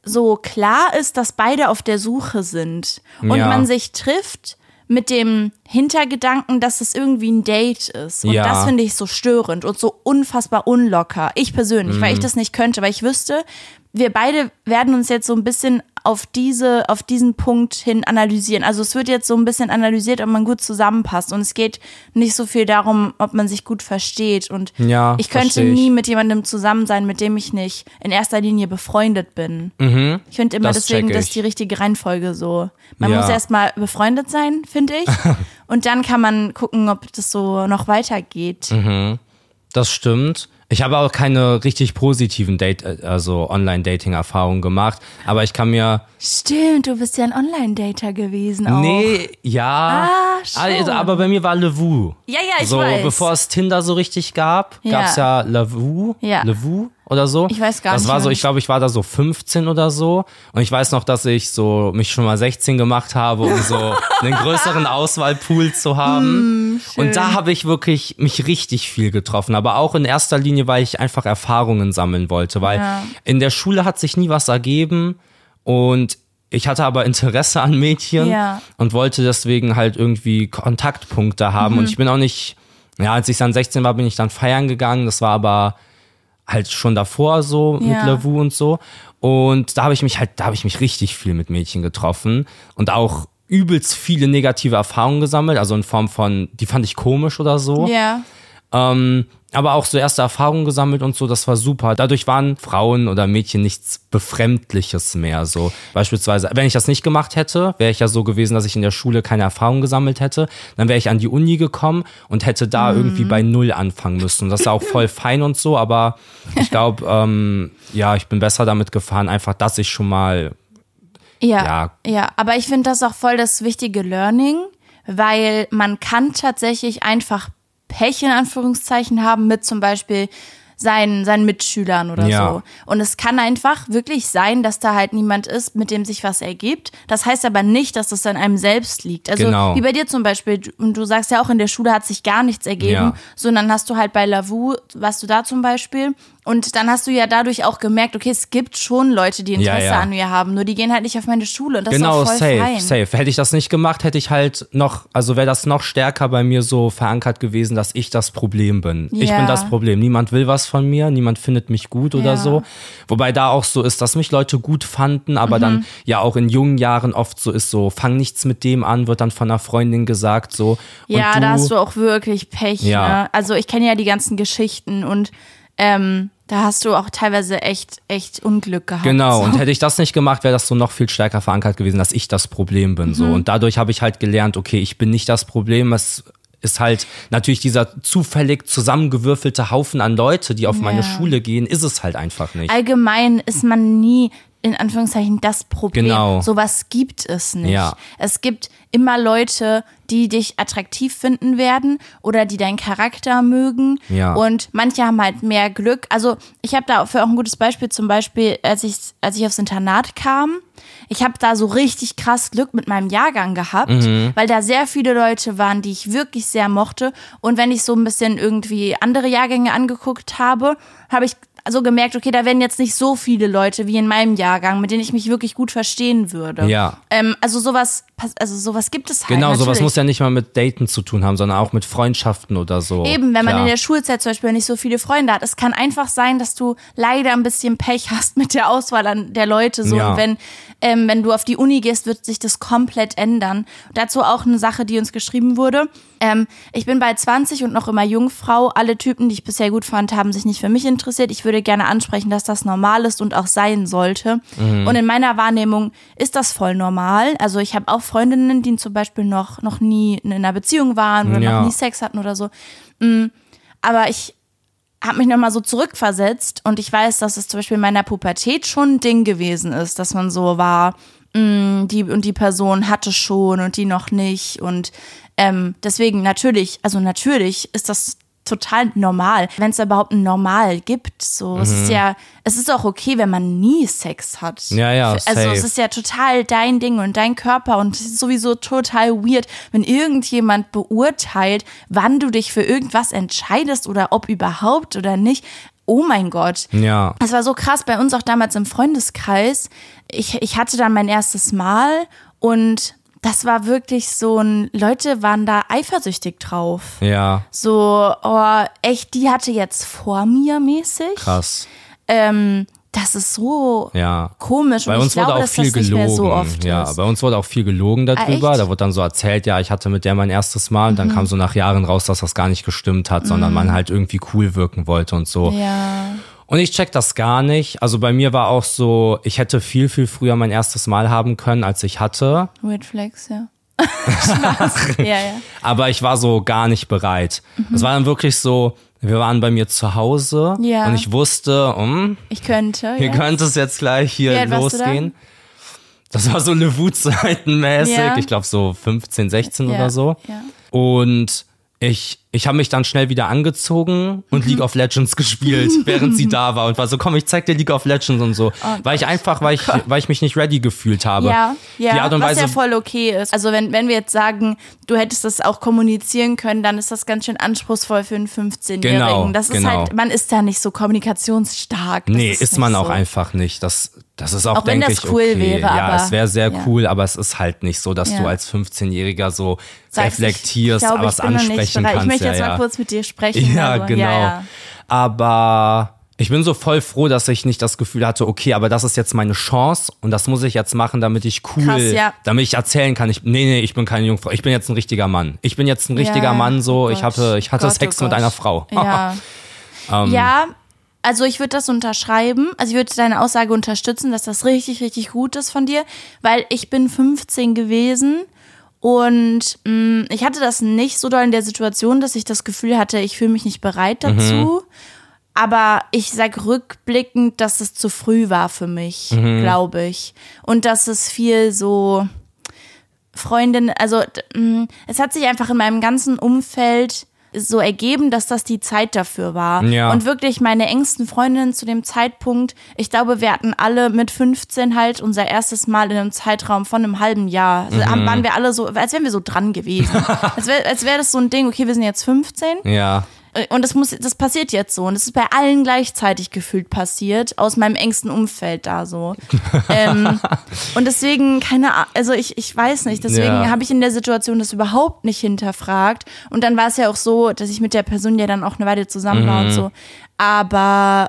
so klar ist, dass beide auf der Suche sind und Ja. man sich trifft mit dem Hintergedanken, dass es irgendwie ein Date ist. Und Ja. das finde ich so störend und so unfassbar unlocker. Ich persönlich, weil ich das nicht könnte, weil ich wüsste, wir beide werden uns jetzt so ein bisschen auf diesen Punkt hin analysieren. Also es wird jetzt so ein bisschen analysiert, ob man gut zusammenpasst. Und es geht nicht so viel darum, ob man sich gut versteht. Und Ja, ich könnte versteh ich. nie mit jemandem zusammen sein, mit dem ich nicht in erster Linie befreundet bin. Ich finde immer Das deswegen, check das ich. ist die richtige Reihenfolge so. Man Ja. muss erstmal befreundet sein, finde ich. Und dann kann man gucken, ob das so noch weitergeht. Das stimmt. Ich habe auch keine richtig positiven Online-Dating-Erfahrungen gemacht, aber ich kann mir Stimmt, du bist ja ein Online-Dater gewesen auch. Nee, ja. schon. Aber bei mir war Levu. Ja, ich so, weiß. bevor es Tinder so richtig gab, Ja. gab es ja Levu. Ja. Levu oder so. Ich weiß gar das nicht war mehr. so, ich glaube, ich war da so 15 oder so. Und ich weiß noch, dass ich so mich schon mal 16 gemacht habe, um so einen größeren Auswahlpool zu haben. Und da habe ich wirklich mich richtig viel getroffen. Aber auch in erster Linie, weil ich einfach Erfahrungen sammeln wollte. Weil in der Schule hat sich nie was ergeben. Und ich hatte aber Interesse an Mädchen und wollte deswegen halt irgendwie Kontaktpunkte haben. Und ich bin auch nicht, als ich dann 16 war, bin ich dann feiern gegangen. Das war aber halt schon davor so mit Levu und so. Und da habe ich mich richtig viel mit Mädchen getroffen und auch übelst viele negative Erfahrungen gesammelt. Also in Form von, die fand ich komisch oder so. Ja. Aber auch so erste Erfahrungen gesammelt und so, das war super. Dadurch waren Frauen oder Mädchen nichts Befremdliches mehr. So beispielsweise, wenn ich das nicht gemacht hätte, wäre ich ja so gewesen, dass ich in der Schule keine Erfahrung gesammelt hätte. Dann wäre ich an die Uni gekommen und hätte da irgendwie bei Null anfangen müssen. Das ist auch voll fein und so, aber ich glaube, ich bin besser damit gefahren, einfach, dass ich schon mal Ja, aber ich finde das auch voll das wichtige Learning, weil man kann tatsächlich einfach Pech in Anführungszeichen haben mit zum Beispiel seinen Mitschülern oder so. Und es kann einfach wirklich sein, dass da halt niemand ist, mit dem sich was ergibt. Das heißt aber nicht, dass das an einem selbst liegt. Also wie bei dir zum Beispiel, und du sagst ja auch, in der Schule hat sich gar nichts ergeben, sondern hast du halt bei Lavu, warst du da zum Beispiel. Und dann hast du ja dadurch auch gemerkt, okay, es gibt schon Leute, die Interesse an mir haben, nur die gehen halt nicht auf meine Schule und das ist auch voll fein. Safe. Hätte ich das nicht gemacht, hätte ich halt noch, also wäre das noch stärker bei mir so verankert gewesen, dass ich das Problem bin. Ich bin das Problem. Niemand will was von mir, niemand findet mich gut oder so. Wobei da auch so ist, dass mich Leute gut fanden, aber dann ja auch in jungen Jahren oft so ist, so fang nichts mit dem an, wird dann von einer Freundin gesagt, so. Und da hast du auch wirklich Pech. Ne? Also ich kenne ja die ganzen Geschichten und da hast du auch teilweise echt Unglück gehabt. Genau, so. und hätte ich das nicht gemacht, wäre das so noch viel stärker verankert gewesen, dass ich das Problem bin. So. Und dadurch habe ich halt gelernt, okay, ich bin nicht das Problem, es ist halt natürlich dieser zufällig zusammengewürfelte Haufen an Leute, die auf meine Schule gehen, ist es halt einfach nicht. Allgemein ist man nie in Anführungszeichen das Problem. Genau. Sowas gibt es nicht. Ja. Es gibt immer Leute, die dich attraktiv finden werden oder die deinen Charakter mögen. Ja. Und manche haben halt mehr Glück. Also ich habe dafür auch ein gutes Beispiel, zum Beispiel, als ich aufs Internat kam. Ich habe da so richtig krass Glück mit meinem Jahrgang gehabt, weil da sehr viele Leute waren, die ich wirklich sehr mochte. Und wenn ich so ein bisschen irgendwie andere Jahrgänge angeguckt habe, habe ich also gemerkt, okay, da werden jetzt nicht so viele Leute wie in meinem Jahrgang, mit denen ich mich wirklich gut verstehen würde. Ja. Also sowas gibt es halt. Genau, natürlich. sowas muss ja nicht mal mit Daten zu tun haben, sondern auch mit Freundschaften oder so. Eben, wenn man Klar. in der Schulzeit zum Beispiel nicht so viele Freunde hat. Es kann einfach sein, dass du leider ein bisschen Pech hast mit der Auswahl an der Leute. So. Ja. Und wenn du auf die Uni gehst, wird sich das komplett ändern. Dazu auch eine Sache, die uns geschrieben wurde. Ich bin bald 20 und noch immer Jungfrau. Alle Typen, die ich bisher gut fand, haben sich nicht für mich interessiert. Ich würde gerne ansprechen, dass das normal ist und auch sein sollte. Und in meiner Wahrnehmung ist das voll normal. Also ich habe auch Freundinnen, die zum Beispiel noch nie in einer Beziehung waren oder noch nie Sex hatten oder so. Aber ich habe mich nochmal so zurückversetzt und ich weiß, dass es zum Beispiel in meiner Pubertät schon ein Ding gewesen ist, dass man so war, die Person hatte schon und die noch nicht. Und deswegen natürlich ist das total normal, wenn es überhaupt ein Normal gibt. So, es ist auch okay, wenn man nie Sex hat. Ja, Also safe. es ist ja total dein Ding und dein Körper und es ist sowieso total weird, wenn irgendjemand beurteilt, wann du dich für irgendwas entscheidest oder ob überhaupt oder nicht. oh mein Gott. Ja. Es war so krass bei uns auch damals im Freundeskreis. Ich hatte dann mein erstes Mal und das war wirklich so Leute waren da eifersüchtig drauf. Ja. So, oh, echt, die hatte jetzt vor mir mäßig. Krass. Das ist so komisch. Bei uns wurde auch viel gelogen. Bei uns wurde auch viel gelogen darüber. Da wurde dann so erzählt, ja, ich hatte mit der mein erstes Mal. Und dann kam so nach Jahren raus, dass das gar nicht gestimmt hat, sondern man halt irgendwie cool wirken wollte und so. Ja. Und ich check das gar nicht. Also bei mir war auch so, ich hätte viel, viel früher mein erstes Mal haben können, als ich hatte. Weird Flex, ja. Spaß. Ja. Aber ich war so gar nicht bereit. Es war dann wirklich so, wir waren bei mir zu Hause und ich wusste, ich könnte. Hier könnte es jetzt gleich hier losgehen. Das war so Lewu-Zeiten-mäßig. Ja. Ich glaube so 15, 16 oder so. Ja. Und ich habe mich dann schnell wieder angezogen und League of Legends gespielt, während sie da war und war so, komm, ich zeig dir League of Legends und so. Weil ich mich nicht ready gefühlt habe. Ja, die Art und was Weise, ja voll okay ist. Also wenn wir jetzt sagen, du hättest das auch kommunizieren können, dann ist das ganz schön anspruchsvoll für einen 15-Jährigen. Das ist halt, man ist da nicht so kommunikationsstark. Nee, ist man auch einfach nicht. Das ist auch, denke ich, cool okay. Wäre, ja, es wäre sehr cool, aber es ist halt nicht so, dass du als 15-Jähriger so reflektierst, aber es ansprechen kannst. Ich möchte jetzt mal kurz mit dir sprechen. Ja, also, genau. Ja. Aber ich bin so voll froh, dass ich nicht das Gefühl hatte, okay, aber das ist jetzt meine Chance und das muss ich jetzt machen, damit ich damit ich erzählen kann, ich bin keine Jungfrau, ich bin jetzt ein richtiger Mann. Ich bin jetzt ein richtiger Mann, so, ich hatte Sex mit einer Frau. Ja. Also ich würde das unterschreiben, also ich würde deine Aussage unterstützen, dass das richtig, richtig gut ist von dir, weil ich bin 15 gewesen und ich hatte das nicht so doll in der Situation, dass ich das Gefühl hatte, ich fühle mich nicht bereit dazu, aber ich sag rückblickend, dass es zu früh war für mich, glaube ich, und dass es viel so Freundinnen, also es hat sich einfach in meinem ganzen Umfeld so ergeben, dass das die Zeit dafür war. Ja. Und wirklich meine engsten Freundinnen zu dem Zeitpunkt, ich glaube, wir hatten alle mit 15 halt unser erstes Mal in einem Zeitraum von einem halben Jahr. Also waren wir alle so, als wären wir so dran gewesen. als wäre das so ein Ding, okay, wir sind jetzt 15. Ja. Und das passiert jetzt so. Und es ist bei allen gleichzeitig gefühlt passiert, aus meinem engsten Umfeld da so. Und deswegen, also ich weiß nicht, deswegen habe ich in der Situation das überhaupt nicht hinterfragt. Und dann war es ja auch so, dass ich mit der Person ja dann auch eine Weile zusammen war und so. Aber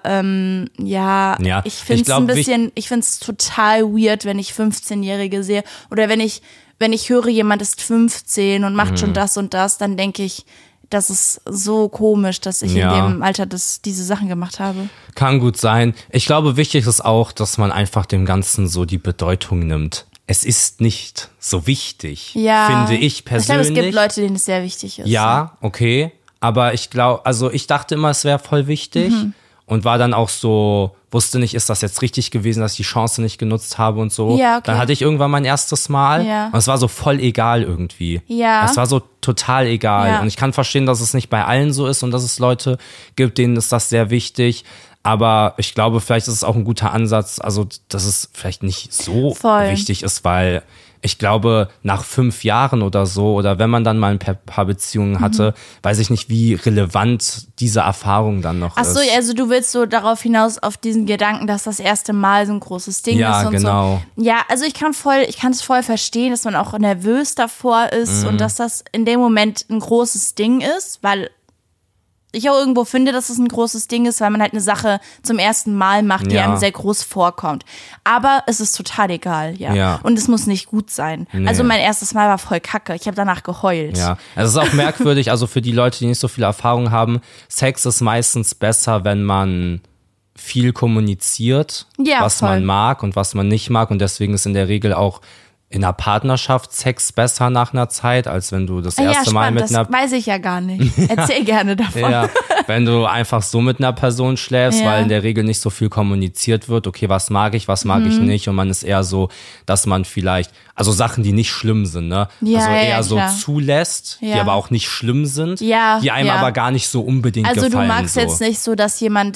ich finde es ein bisschen, ich finde es total weird, wenn ich 15-Jährige sehe. Oder wenn ich höre, jemand ist 15 und macht schon das und das, dann denke ich, das ist so komisch, dass ich in dem Alter diese Sachen gemacht habe. Kann gut sein. Ich glaube, wichtig ist auch, dass man einfach dem Ganzen so die Bedeutung nimmt. Es ist nicht so wichtig, finde ich persönlich. Ich glaube, es gibt Leute, denen es sehr wichtig ist. Ja, okay. Aber ich glaube, also ich dachte immer, es wäre voll wichtig und war dann auch so, wusste nicht, ist das jetzt richtig gewesen, dass ich die Chance nicht genutzt habe und so. Ja, okay. Dann hatte ich irgendwann mein erstes Mal und es war so voll egal irgendwie. Ja. Es war so total egal. Ja. Und ich kann verstehen, dass es nicht bei allen so ist und dass es Leute gibt, denen ist das sehr wichtig. Aber ich glaube, vielleicht ist es auch ein guter Ansatz, also dass es vielleicht nicht so wichtig ist, weil ich glaube, nach 5 Jahren oder so, oder wenn man dann mal ein paar Beziehungen hatte, weiß ich nicht, wie relevant diese Erfahrung dann noch ist. Ach so, also du willst so darauf hinaus, auf diesen Gedanken, dass das erste Mal so ein großes Ding ist und genau. So. Ja, also ich kann es voll verstehen, dass man auch nervös davor ist und dass das in dem Moment ein großes Ding ist, weil ich auch irgendwo finde, dass es ein großes Ding ist, weil man halt eine Sache zum ersten Mal macht, die einem sehr groß vorkommt. Aber es ist total egal, ja. Und es muss nicht gut sein. Nee. Also mein erstes Mal war voll kacke. Ich habe danach geheult. Ja, es ist auch merkwürdig, also für die Leute, die nicht so viel Erfahrung haben, Sex ist meistens besser, wenn man viel kommuniziert, was man mag und was man nicht mag. Und deswegen ist in der Regel auch in einer Partnerschaft Sex besser nach einer Zeit, als wenn du das erste Mal mit einer... Das weiß ich ja gar nicht. Erzähl gerne davon. Ja, wenn du einfach so mit einer Person schläfst, weil in der Regel nicht so viel kommuniziert wird, okay, was mag ich nicht, und man ist eher so, dass man vielleicht, also Sachen, die nicht schlimm sind, ne? Ja, also eher so klar. zulässt, die aber auch nicht schlimm sind, die einem aber gar nicht so unbedingt also gefallen. Also du magst jetzt nicht so, dass jemand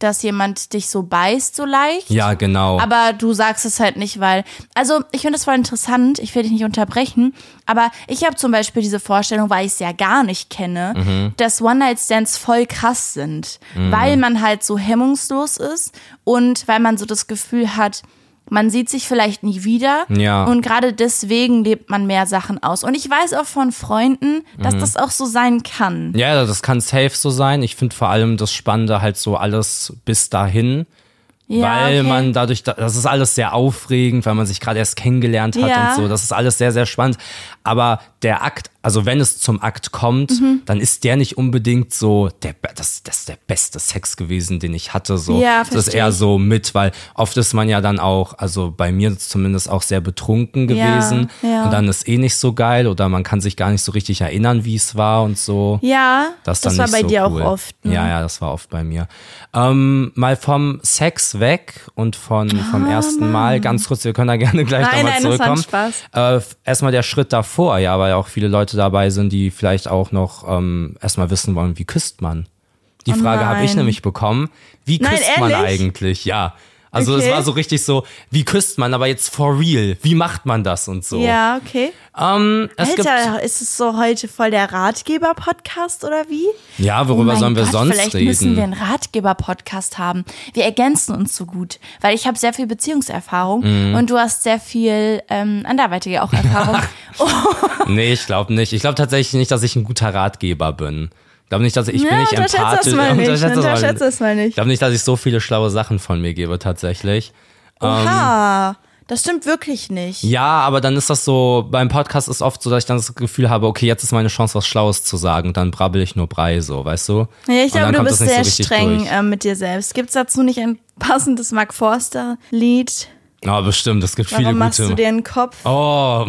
dass jemand dich so beißt so leicht. Ja, genau. Aber du sagst es halt nicht, weil, also ich finde das voll interessant, ich will dich nicht unterbrechen, aber ich habe zum Beispiel diese Vorstellung, weil ich es ja gar nicht kenne, dass One-Night-Stands voll krass sind, weil man halt so hemmungslos ist und weil man so das Gefühl hat, man sieht sich vielleicht nie wieder und gerade deswegen lebt man mehr Sachen aus. Und ich weiß auch von Freunden, dass das auch so sein kann. Ja, das kann safe so sein. Ich finde vor allem das Spannende halt so alles bis dahin. Ja, weil man dadurch, das ist alles sehr aufregend, weil man sich gerade erst kennengelernt hat und so. Das ist alles sehr, sehr spannend. Aber der Akt, also wenn es zum Akt kommt, dann ist der nicht unbedingt so, das ist der beste Sex gewesen, den ich hatte. So. Ja, das ist eher so mit, weil oft ist man ja dann auch, also bei mir zumindest auch sehr betrunken gewesen. Ja. Und dann ist nicht so geil oder man kann sich gar nicht so richtig erinnern, wie es war und so. Ja, das war bei dir auch oft. Ne? Ja, das war oft bei mir. Mal vom Sex weg und vom ersten Mal, ganz kurz, wir können da gerne gleich nochmal zurückkommen. Das hat Spaß. Erstmal der Schritt davor, ja, weil auch viele Leute dabei sind, die vielleicht auch noch erstmal wissen wollen, wie küsst man? Die Frage habe ich nämlich bekommen. Wie küsst man eigentlich? Ja. Also es war so richtig so, wie küsst man, aber jetzt for real, wie macht man das und so. Ja, okay. Alter, ist es so heute voll der Ratgeber-Podcast oder wie? Ja, worüber sollen wir sonst vielleicht reden? Vielleicht müssen wir einen Ratgeber-Podcast haben. Wir ergänzen uns so gut, weil ich habe sehr viel Beziehungserfahrung und du hast sehr viel anderweitige auch Erfahrung. Nee, ich glaube nicht. Ich glaube tatsächlich nicht, dass ich ein guter Ratgeber bin. Ich glaube nicht, dass ich bin nicht empathisch. Unterschätze es mal nicht. Ich glaube nicht, dass ich so viele schlaue Sachen von mir gebe, tatsächlich. Oha, das stimmt wirklich nicht. Ja, aber dann ist das so, beim Podcast ist oft so, dass ich dann das Gefühl habe, okay, jetzt ist meine Chance, was Schlaues zu sagen. Dann brabbel ich nur Brei, so, weißt du? Ja, ich glaube, du bist sehr streng mit dir selbst. Gibt's dazu nicht ein passendes Mark Forster-Lied? Oh, bestimmt, es gibt viele gute. Warum machst du dir einen Kopf? Oh,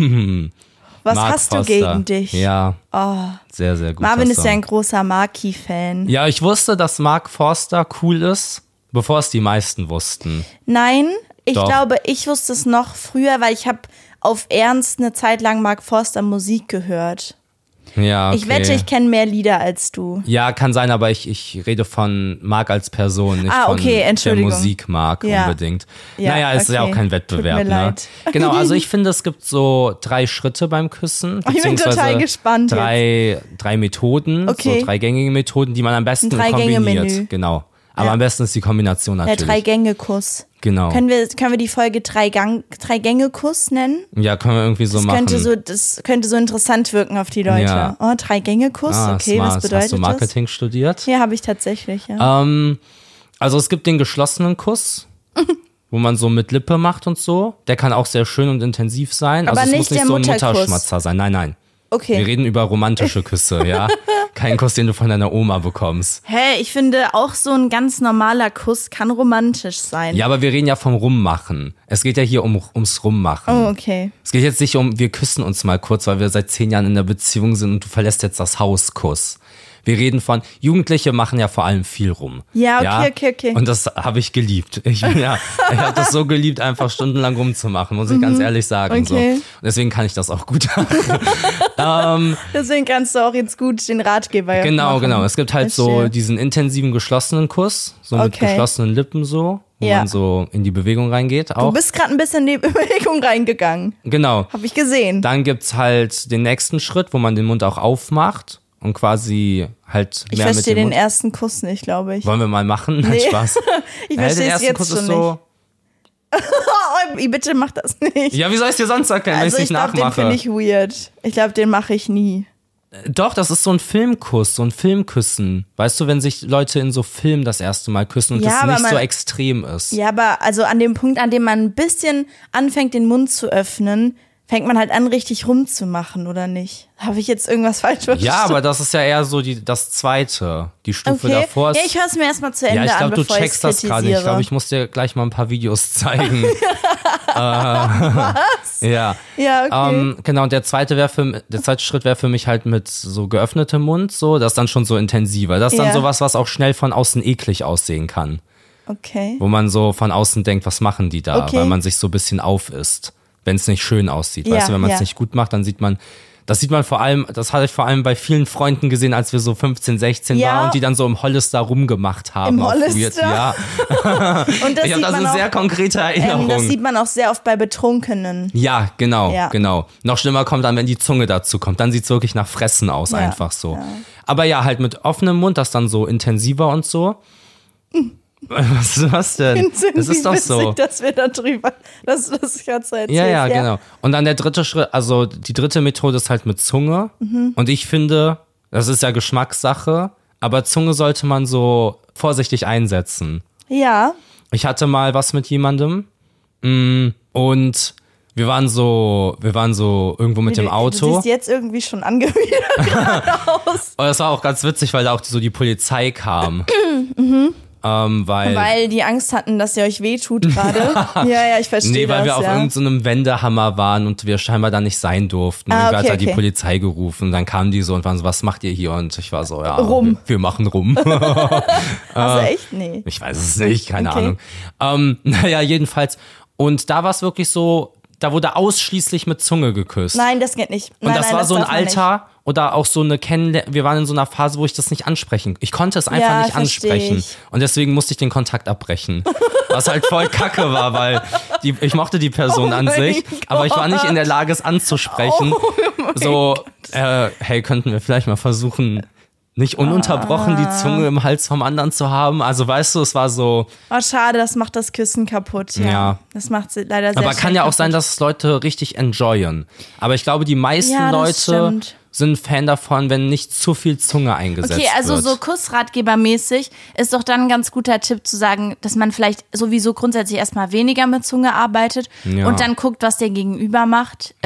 Was Mark hast Forster. Du gegen dich? Ja, sehr, sehr gut. Marvin ist ja ein großer Marky-Fan. Ja, ich wusste, dass Mark Forster cool ist, bevor es die meisten wussten. Nein, ich glaube, ich wusste es noch früher, weil ich habe auf Ernst eine Zeit lang Mark Forster Musik gehört. Ja, okay. Ich wette, ich kenne mehr Lieder als du. Ja, kann sein, aber ich rede von Mark als Person, nicht von der Musik Mark unbedingt. Ja, naja, es ist ja auch kein Wettbewerb. Tut mir leid. Genau, also ich finde, es gibt so 3 Schritte beim Küssen. Ich bin total gespannt. 3 Methoden, so 3 gängige Methoden, die man am besten kombiniert. Genau. Aber am besten ist die Kombination natürlich. Der 3-Gänge-Kuss. Genau. Können wir die Folge 3-Gänge-Kuss nennen? Ja, können wir irgendwie so machen. Das könnte so interessant wirken auf die Leute. Ja. Oh, 3-Gänge-Kuss, okay, smart. was bedeutet das? Hast du Marketing studiert? Ja, habe ich tatsächlich, ja. Also es gibt den geschlossenen Kuss, wo man so mit Lippe macht und so. Der kann auch sehr schön und intensiv sein. Aber also es nicht muss nicht der so ein Mutterschmatzer sein. Nein. Okay. Wir reden über romantische Küsse, ja. Kein Kuss, den du von deiner Oma bekommst. Hä, ich finde auch so ein ganz normaler Kuss kann romantisch sein. Ja, aber wir reden ja vom Rummachen. Es geht ja hier ums Rummachen. Oh, okay. Es geht jetzt nicht wir küssen uns mal kurz, weil wir seit 10 Jahren in der Beziehung sind und du verlässt jetzt das Haus, Kuss. Wir reden von, Jugendliche machen ja vor allem viel rum. Ja, okay. Und das habe ich geliebt. Ich habe das so geliebt, einfach stundenlang rumzumachen, muss ich ganz ehrlich sagen. Okay. So. Und deswegen kann ich das auch gut. Deswegen kannst du auch jetzt gut den Ratgeber machen. Genau. Es gibt halt so diesen intensiven, geschlossenen Kuss, so mit geschlossenen Lippen so, wo man so in die Bewegung reingeht. Auch. Du bist gerade ein bisschen in die Bewegung reingegangen. Genau. Habe ich gesehen. Dann gibt's halt den nächsten Schritt, wo man den Mund auch aufmacht. Und quasi halt mehr mit dem Mund. Ich verstehe den ersten Kuss nicht, glaube ich. Wollen wir mal machen? Nein, Spaß. Ich verstehe es jetzt Kuss schon ist so nicht. Bitte mach das nicht. Ja, wie soll ich es dir sonst erklären, wenn ich es nicht nachmache? Den finde ich weird. Ich glaube, den mache ich nie. Doch, das ist so ein Filmkuss, so ein Filmküssen. Weißt du, wenn sich Leute in so Filmen das erste Mal küssen und das nicht so extrem ist. Ja, aber also an dem Punkt, an dem man ein bisschen anfängt, den Mund zu öffnen, fängt man halt an, richtig rumzumachen, oder nicht? Habe ich jetzt irgendwas falsch verstanden? Ja, aber das ist ja eher so das Zweite. Die Stufe davor ist... Ja, ich höre es mir erstmal zu Ende an, bevor ich es kritisiere. Du checkst das gerade nicht. Ich glaube, ich muss dir gleich mal ein paar Videos zeigen. Was? Ja. Ja, okay. Genau, und der zweite Schritt wäre für mich halt mit so geöffnetem Mund, so. Das ist dann schon so intensiver. Das ist dann sowas, was auch schnell von außen eklig aussehen kann. Okay. Wo man so von außen denkt, was machen die da? Weil man sich so ein bisschen aufisst. Wenn es nicht schön aussieht. Weißt du, wenn man es nicht gut macht, dann sieht man Das sieht man das hatte ich vor allem bei vielen Freunden gesehen, als wir so 15, 16 waren und die dann so im Hollister rumgemacht haben. Im Hollister? Weird, ja. Und das ich habe da so eine sehr konkrete Erinnerung. Das sieht man auch sehr oft bei Betrunkenen. Ja, genau. Noch schlimmer kommt dann, wenn die Zunge dazu kommt. Dann sieht es wirklich nach Fressen aus, einfach so. Ja. Aber ja, halt mit offenem Mund, das dann so intensiver und so. Was denn? Das ist doch so. Dass wir da drüber, dass du das gerade so erzählst. Ja, genau. Und dann der dritte Schritt, also die dritte Methode ist halt mit Zunge. Und ich finde, das ist ja Geschmackssache, aber Zunge sollte man so vorsichtig einsetzen. Ja. Ich hatte mal was mit jemandem und wir waren so irgendwo mit dem Auto. Du siehst jetzt irgendwie schon angewidert aus. Und das war auch ganz witzig, weil da auch so die Polizei kam. Weil die Angst hatten, dass ihr euch wehtut gerade. Ja, ich verstehe das. Nee, weil wir auf irgendeinem Wendehammer waren und wir scheinbar da nicht sein durften. Und wir hat da die Polizei gerufen. Dann kamen die so und waren so, was macht ihr hier? Und ich war so, ja, Rum. Wir machen rum. Also echt? Nee. Ich weiß es nicht, keine Ahnung. Naja, jedenfalls. Und da war es wirklich so, da wurde ausschließlich mit Zunge geküsst. Nein, das geht nicht. Und das war so ein Alter oder auch so eine wir waren in so einer Phase, wo ich das nicht ansprechen. Ich konnte es einfach nicht ansprechen. Und deswegen musste ich den Kontakt abbrechen. Was halt voll kacke war, weil ich mochte die Person an sich, aber ich war nicht in der Lage, es anzusprechen. Hey, könnten wir vielleicht mal versuchen, nicht ununterbrochen die Zunge im Hals vom anderen zu haben. Also weißt du, es war so... Oh, schade, das macht das Küssen kaputt. Ja. Das macht sie leider sehr Aber kann ja auch sein, dass es Leute richtig enjoyen. Aber ich glaube, die meisten Leute sind Fan davon, wenn nicht zu viel Zunge eingesetzt wird. Okay, also so Kussratgebermäßig ist doch dann ein ganz guter Tipp zu sagen, dass man vielleicht sowieso grundsätzlich erstmal weniger mit Zunge arbeitet und dann guckt, was der Gegenüber macht.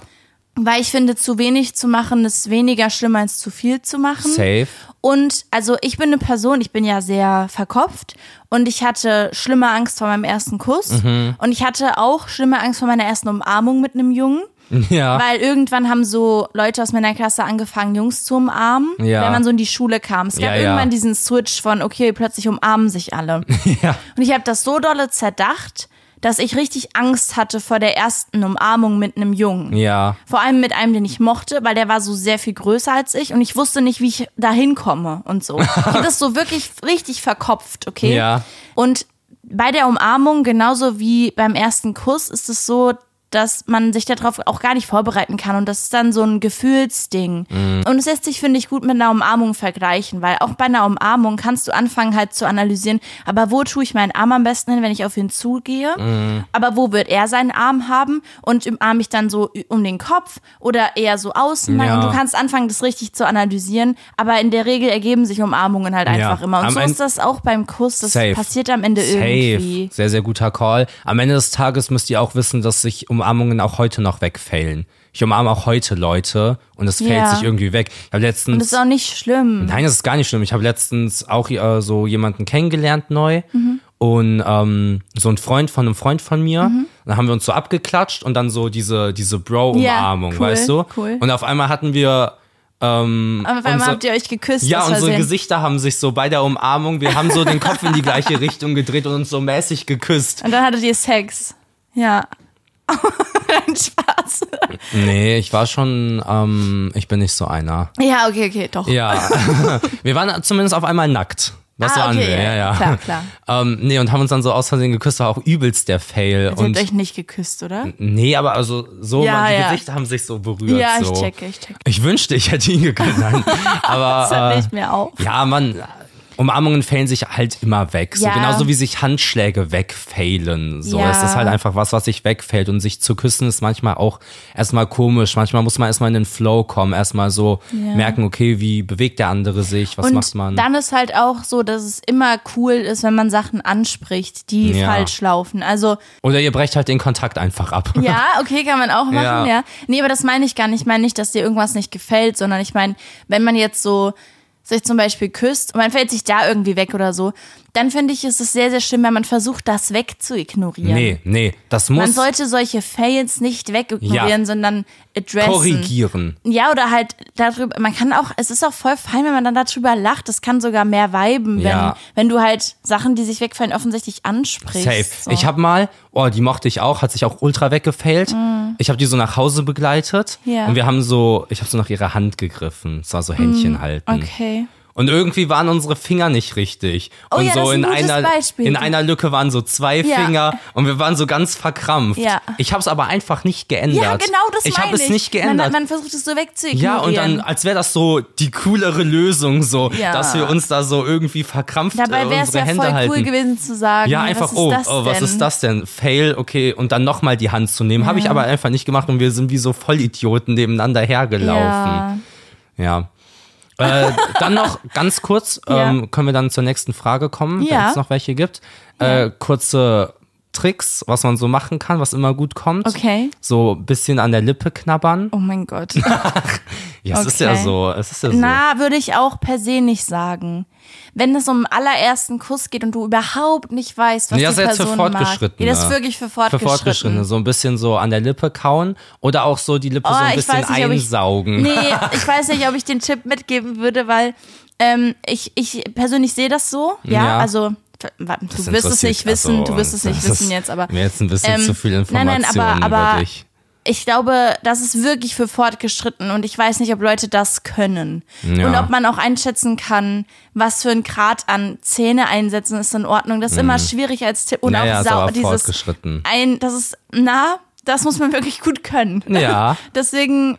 Weil ich finde, zu wenig zu machen ist weniger schlimm als zu viel zu machen. Safe. Und also ich bin eine Person, ich bin ja sehr verkopft und ich hatte schlimme Angst vor meinem ersten Kuss und ich hatte auch schlimme Angst vor meiner ersten Umarmung mit einem Jungen. Ja. Weil irgendwann haben so Leute aus meiner Klasse angefangen, Jungs zu umarmen, wenn man so in die Schule kam. Es gab irgendwann diesen Switch von, okay, plötzlich umarmen sich alle. Und ich habe das so dolle zerdacht, dass ich richtig Angst hatte vor der ersten Umarmung mit einem Jungen. Ja. Vor allem mit einem, den ich mochte, weil der war so sehr viel größer als ich und ich wusste nicht, wie ich da hinkomme und so. Ich habe das so wirklich richtig verkopft, okay? Ja. Und bei der Umarmung, genauso wie beim ersten Kuss, ist es so, dass man sich darauf auch gar nicht vorbereiten kann und das ist dann so ein Gefühlsding. Und es lässt sich, finde ich, gut mit einer Umarmung vergleichen, weil auch bei einer Umarmung kannst du anfangen halt zu analysieren, aber wo tue ich meinen Arm am besten hin, wenn ich auf ihn zugehe? Aber wo wird er seinen Arm haben und umarme ich dann so um den Kopf oder eher so außen lang? Und du kannst anfangen, das richtig zu analysieren, aber in der Regel ergeben sich Umarmungen halt einfach immer. Und so ist das auch beim Kuss, das passiert am Ende irgendwie. Sehr, sehr guter Call. Am Ende des Tages müsst ihr auch wissen, dass sich Umarmungen auch heute noch wegfällen. Ich umarme auch heute Leute und es fällt sich irgendwie weg. Ich habe letztens. Und das ist auch nicht schlimm. Nein, das ist gar nicht schlimm. Ich habe letztens auch so jemanden kennengelernt neu und so ein Freund von einem Freund von mir. Dann haben wir uns so abgeklatscht und dann so diese Bro-Umarmung, weißt du? Cool. Und auf einmal hatten wir aber auf einmal habt ihr euch geküsst. Ja, unsere Gesichter haben sich so bei der Umarmung, wir haben so den Kopf in die gleiche Richtung gedreht und uns so mäßig geküsst. Und dann hattet ihr Sex. Ja. Ein Spaß. Nee, ich war schon, ich bin nicht so einer. Ja, okay, doch. Ja, wir waren zumindest auf einmal nackt. Das waren wir, ja. Klar. Nee, und haben uns dann so aus Versehen geküsst, war auch übelst der Fail. Ihr habt euch nicht geküsst, oder? Nee, aber also so, die Gesichter haben sich so berührt. Ja, so. ich checke. Ich wünschte, ich hätte ihn geküsst. Aber, das hört nicht mehr auf. Ja, Mann, Umarmungen fällen sich halt immer weg. So, genauso wie sich Handschläge wegfailen. So, es ist halt einfach was sich wegfällt. Und sich zu küssen ist manchmal auch erstmal komisch. Manchmal muss man erstmal in den Flow kommen. Erstmal so merken, okay, wie bewegt der andere sich? Was macht man? Und dann ist halt auch so, dass es immer cool ist, wenn man Sachen anspricht, die falsch laufen. Also. Oder ihr brecht halt den Kontakt einfach ab. Ja, okay, kann man auch machen, ja. Nee, aber das meine ich gar nicht. Ich meine nicht, dass dir irgendwas nicht gefällt, sondern ich meine, wenn man jetzt so sich zum Beispiel küsst und man fällt sich da irgendwie weg oder so, dann finde ich, ist es sehr, sehr schlimm, wenn man versucht, das wegzuignorieren. Nee, das muss... Man sollte solche Fails nicht wegignorieren, sondern addressen. Korrigieren. Ja, oder halt darüber, man kann auch, es ist auch voll fein, wenn man dann darüber lacht, das kann sogar mehr viben, wenn du halt Sachen, die sich wegfallen, offensichtlich ansprichst. Safe. So. Ich habe mal, die mochte ich auch, hat sich auch ultra weggefailt. Ich habe die so nach Hause begleitet und wir haben ich habe so nach ihrer Hand gegriffen. Es war so Händchen halten. Okay. Und irgendwie waren unsere Finger nicht richtig. Oh und ja, so das ist ein gutes Beispiel. in einer Lücke waren so 2 Finger und wir waren so ganz verkrampft. Ja. Ich habe es aber einfach nicht geändert. Ja, genau, das meine ich. Ich habe es nicht geändert. Man versucht es so wegzuignorieren. Ja, und dann, als wäre das so die coolere Lösung, so, dass wir uns da so irgendwie verkrampft Dabei wäre es unsere ja Hände voll halten. cool gewesen zu sagen, ja, einfach, was ist das denn? Fail, okay, und dann nochmal die Hand zu nehmen. Habe ich aber einfach nicht gemacht und wir sind wie so Vollidioten nebeneinander hergelaufen. Ja. Dann noch ganz kurz, können wir dann zur nächsten Frage kommen, wenn es noch welche gibt. Kurze Tricks, was man so machen kann, was immer gut kommt. Okay. So ein bisschen an der Lippe knabbern. Oh mein Gott. Ja, es ist ja so. Na, würde ich auch per se nicht sagen. Wenn es um den allerersten Kuss geht und du überhaupt nicht weißt, was die Person jetzt für Fortgeschrittene. mag. Das ist wirklich für Fortgeschrittene. So ein bisschen so an der Lippe kauen oder auch so die Lippe so ein bisschen einsaugen. Ich weiß nicht, ob ich den Tipp mitgeben würde, weil ich persönlich sehe das so. Ja, also du wirst es nicht wissen jetzt, aber mir jetzt ein bisschen zu viel Informationen über dich. Ich glaube, das ist wirklich für Fortgeschritten und ich weiß nicht, ob Leute das können. Ja. Und ob man auch einschätzen kann, was für ein Grad an Zähne einsetzen ist in Ordnung. Das ist immer schwierig als Tipp. Und auch fortgeschritten. Das muss man wirklich gut können. Ja. Deswegen,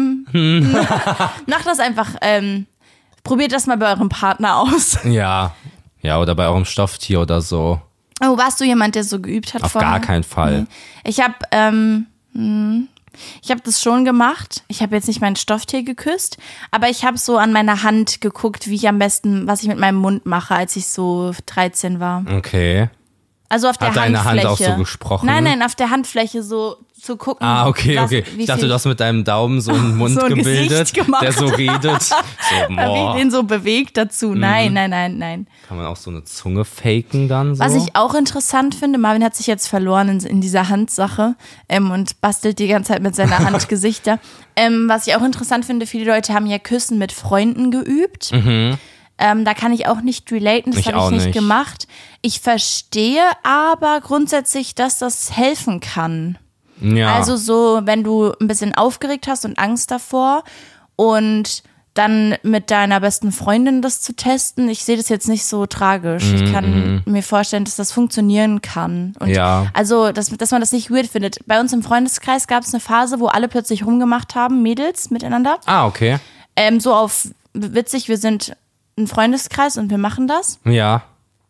macht das einfach, probiert das mal bei eurem Partner aus. Ja, oder bei eurem Stofftier oder so. Oh, warst du jemand, der so geübt hat? Auf gar keinen Fall. Ich habe das schon gemacht. Ich habe jetzt nicht mein Stofftier geküsst, aber ich habe so an meiner Hand geguckt, was ich mit meinem Mund mache, als ich so 13 war. Okay. Also auf der Handfläche. Hat deine Hand auch so gesprochen? Nein, auf der Handfläche so zu gucken. Okay. Ich dachte, du hast mit deinem Daumen so einen Mund so gebildet, der so redet. So, wie ich den so bewegt dazu. Nein. Kann man auch so eine Zunge faken dann so? Was ich auch interessant finde, Marvin hat sich jetzt verloren in dieser Handsache und bastelt die ganze Zeit mit seiner Hand Gesichter. Was ich auch interessant finde, viele Leute haben ja Küssen mit Freunden geübt. Da kann ich auch nicht relaten, das habe ich nicht gemacht. Ich verstehe aber grundsätzlich, dass das helfen kann. Ja. Also so, wenn du ein bisschen aufgeregt hast und Angst davor und dann mit deiner besten Freundin das zu testen, ich sehe das jetzt nicht so tragisch. Ich kann mir vorstellen, dass das funktionieren kann. Und also, dass man das nicht weird findet. Bei uns im Freundeskreis gab es eine Phase, wo alle plötzlich rumgemacht haben, Mädels miteinander. Okay. So auf witzig, wir sind ein Freundeskreis und wir machen das. Ja.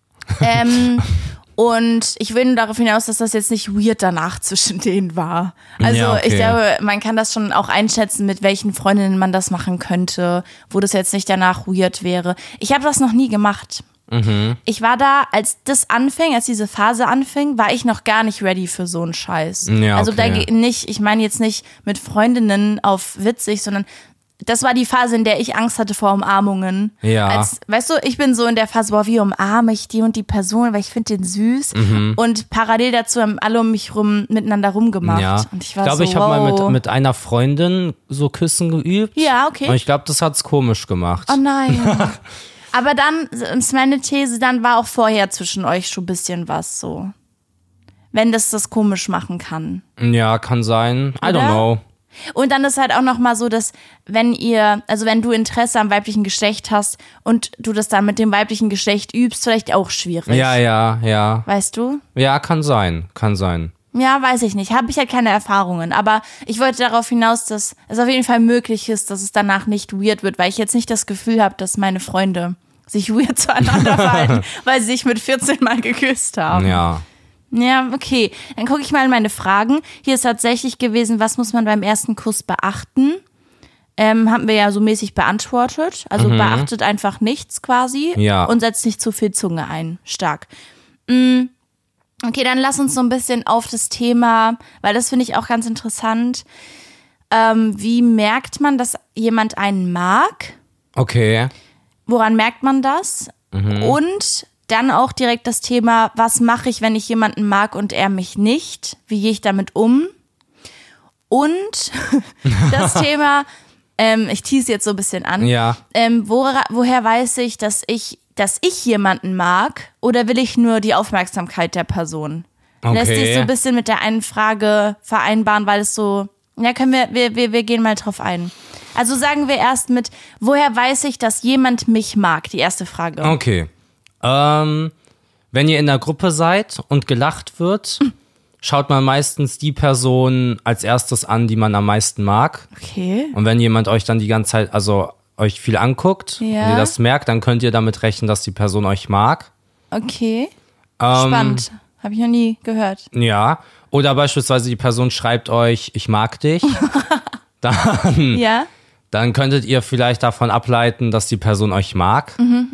Und ich will nur darauf hinaus, dass das jetzt nicht weird danach zwischen denen war. Also ich glaube, man kann das schon auch einschätzen, mit welchen Freundinnen man das machen könnte, wo das jetzt nicht danach weird wäre. Ich habe das noch nie gemacht. Ich war da, als diese Phase anfing, war ich noch gar nicht ready für so einen Scheiß. Ja, also ich meine jetzt nicht mit Freundinnen auf witzig, sondern das war die Phase, in der ich Angst hatte vor Umarmungen. Ja. Weißt du, ich bin so in der Phase, wie umarme ich die und die Person, weil ich finde den süß. Und parallel dazu haben alle um mich rum miteinander rumgemacht. Ja. Und ich glaube, ich habe mal mit einer Freundin so Küssen geübt. Ja, okay. Und ich glaube, das hat's komisch gemacht. Oh nein. Aber dann, ist meine These, dann war auch vorher zwischen euch schon ein bisschen was so. Wenn das komisch machen kann. Ja, kann sein. I don't know. Und dann ist halt auch noch mal so, dass wenn du Interesse am weiblichen Geschlecht hast und du das dann mit dem weiblichen Geschlecht übst, vielleicht auch schwierig. Ja. Weißt du? Ja, kann sein. Ja, weiß ich nicht. Habe ich halt keine Erfahrungen. Aber ich wollte darauf hinaus, dass es auf jeden Fall möglich ist, dass es danach nicht weird wird, weil ich jetzt nicht das Gefühl habe, dass meine Freunde sich weird zueinander verhalten, weil sie sich mit 14 Mal geküsst haben. Ja, okay. Dann gucke ich mal in meine Fragen. Hier ist tatsächlich gewesen, was muss man beim ersten Kuss beachten? Haben wir ja so mäßig beantwortet. Also beachtet einfach nichts quasi und setzt nicht zu viel Zunge ein. Stark. Okay, dann lass uns so ein bisschen auf das Thema, weil das finde ich auch ganz interessant. Wie merkt man, dass jemand einen mag? Okay. Woran merkt man das? Und Dann auch direkt das Thema, was mache ich, wenn ich jemanden mag und er mich nicht? Wie gehe ich damit um? Und das Thema, ich tease jetzt so ein bisschen an, woher weiß ich, dass ich jemanden mag oder will ich nur die Aufmerksamkeit der Person? Okay. Lässt sich so ein bisschen mit der einen Frage vereinbaren, weil es so, ja, wir gehen mal drauf ein. Also sagen wir erst mit, woher weiß ich, dass jemand mich mag? Die erste Frage. Okay. Wenn ihr in der Gruppe seid und gelacht wird, schaut man meistens die Person als erstes an, die man am meisten mag. Okay. Und wenn jemand euch dann die ganze Zeit, also euch viel anguckt und ihr das merkt, dann könnt ihr damit rechnen, dass die Person euch mag. Okay. Spannend. Habe ich noch nie gehört. Ja. Oder beispielsweise die Person schreibt euch, ich mag dich. Dann könntet ihr vielleicht davon ableiten, dass die Person euch mag.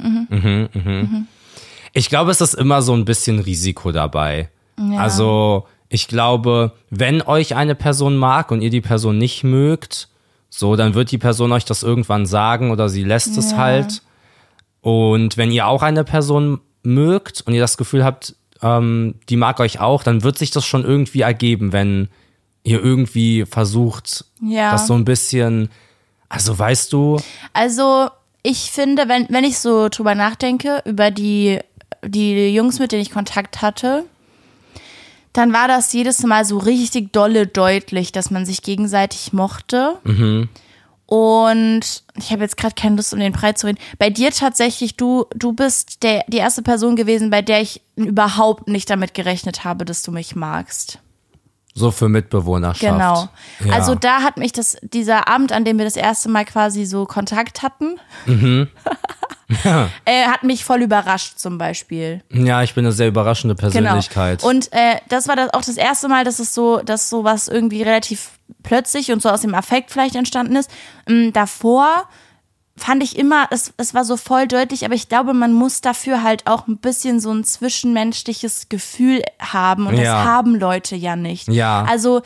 Ich glaube, es ist immer so ein bisschen Risiko dabei. Ja. Also ich glaube, wenn euch eine Person mag und ihr die Person nicht mögt, so, dann wird die Person euch das irgendwann sagen oder sie lässt es halt. Und wenn ihr auch eine Person mögt und ihr das Gefühl habt, die mag euch auch, dann wird sich das schon irgendwie ergeben, wenn ihr irgendwie versucht, das so ein bisschen, also weißt du. Also ich finde, wenn ich so drüber nachdenke, über die Jungs, mit denen ich Kontakt hatte, dann war das jedes Mal so richtig dolle deutlich, dass man sich gegenseitig mochte. Und ich habe jetzt gerade keine Lust, um den Preis zu reden. Bei dir tatsächlich, du bist die erste Person gewesen, bei der ich überhaupt nicht damit gerechnet habe, dass du mich magst. So für Mitbewohnerschaft. Genau. Ja. Also da hat mich dieser Abend, an dem wir das erste Mal quasi so Kontakt hatten, hat mich voll überrascht zum Beispiel. Ja, ich bin eine sehr überraschende Persönlichkeit. Genau. Und das war auch das erste Mal, dass sowas irgendwie relativ plötzlich und so aus dem Affekt vielleicht entstanden ist. Davor fand ich immer, es war so voll deutlich, aber ich glaube, man muss dafür halt auch ein bisschen so ein zwischenmenschliches Gefühl haben und das haben Leute ja nicht. Ja. Also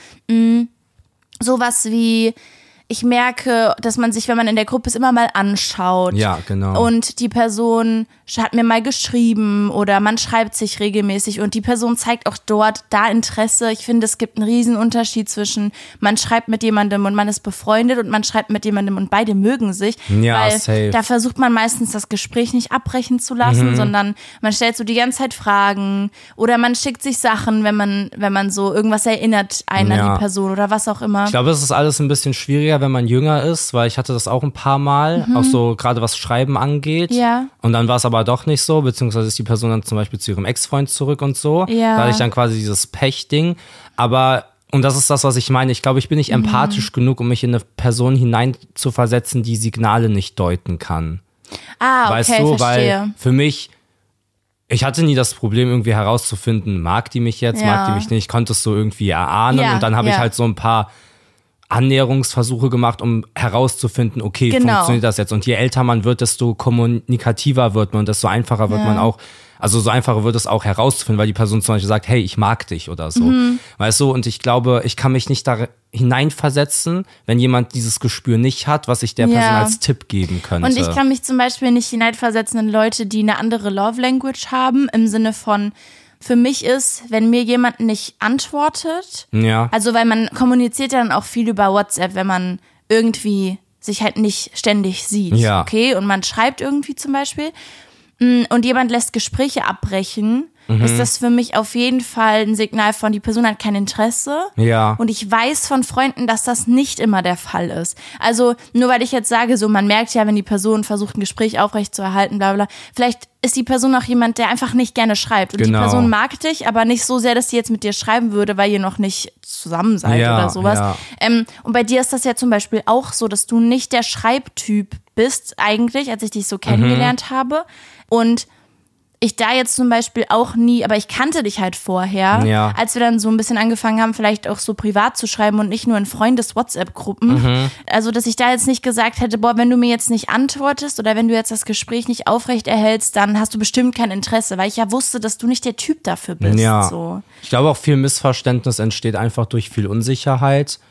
sowas wie, ich merke, dass man sich, wenn man in der Gruppe ist, immer mal anschaut. Ja, genau. Und die Person hat mir mal geschrieben oder man schreibt sich regelmäßig und die Person zeigt auch da Interesse. Ich finde, es gibt einen riesen Unterschied zwischen man schreibt mit jemandem und man ist befreundet und man schreibt mit jemandem und beide mögen sich. Ja, weil safe. Da versucht man meistens das Gespräch nicht abbrechen zu lassen, sondern man stellt so die ganze Zeit Fragen oder man schickt sich Sachen, wenn man so irgendwas erinnert einen an die Person oder was auch immer. Ich glaube, es ist alles ein bisschen schwieriger, wenn man jünger ist, weil ich hatte das auch ein paar Mal, auch so gerade was Schreiben angeht. Ja. Und dann war es aber doch nicht so, beziehungsweise ist die Person dann zum Beispiel zu ihrem Ex-Freund zurück und so. Ja. Da hatte ich dann quasi dieses Pech-Ding. Aber, und das ist das, was ich meine, ich glaube, ich bin nicht empathisch genug, um mich in eine Person hineinzuversetzen, die Signale nicht deuten kann. Ah, okay, weißt du, verstehe. weil für mich, ich hatte nie das Problem, irgendwie herauszufinden, mag die mich jetzt, mag die mich nicht, ich konnte es so irgendwie erahnen und dann habe ich halt so ein paar Annäherungsversuche gemacht, um herauszufinden, okay, funktioniert das jetzt? Und je älter man wird, desto kommunikativer wird man und desto einfacher wird man auch, also so einfacher wird es auch herauszufinden, weil die Person zum Beispiel sagt, hey, ich mag dich oder so. Weißt du, und ich glaube, ich kann mich nicht da hineinversetzen, wenn jemand dieses Gespür nicht hat, was ich der Person als Tipp geben könnte. Und ich kann mich zum Beispiel nicht hineinversetzen in Leute, die eine andere Love Language haben, im Sinne von, für mich ist, wenn mir jemand nicht antwortet, also weil man kommuniziert dann auch viel über WhatsApp, wenn man irgendwie sich halt nicht ständig sieht, okay, und man schreibt irgendwie zum Beispiel und jemand lässt Gespräche abbrechen, ist das für mich auf jeden Fall ein Signal von, die Person hat kein Interesse. Ja. Und ich weiß von Freunden, dass das nicht immer der Fall ist. Also nur weil ich jetzt sage, so man merkt ja, wenn die Person versucht, ein Gespräch aufrechtzuerhalten, bla bla, vielleicht ist die Person auch jemand, der einfach nicht gerne schreibt. Und die Person mag dich, aber nicht so sehr, dass sie jetzt mit dir schreiben würde, weil ihr noch nicht zusammen seid oder sowas. Ja. Und bei dir ist das ja zum Beispiel auch so, dass du nicht der Schreibtyp bist eigentlich, als ich dich so kennengelernt habe. Und ich da jetzt zum Beispiel auch nie, aber ich kannte dich halt vorher, als wir dann so ein bisschen angefangen haben, vielleicht auch so privat zu schreiben und nicht nur in Freundes-WhatsApp-Gruppen. Also, dass ich da jetzt nicht gesagt hätte, boah, wenn du mir jetzt nicht antwortest oder wenn du jetzt das Gespräch nicht aufrecht erhältst, dann hast du bestimmt kein Interesse, weil ich ja wusste, dass du nicht der Typ dafür bist. Ja. So. Ich glaube auch viel Missverständnis entsteht einfach durch viel Unsicherheit.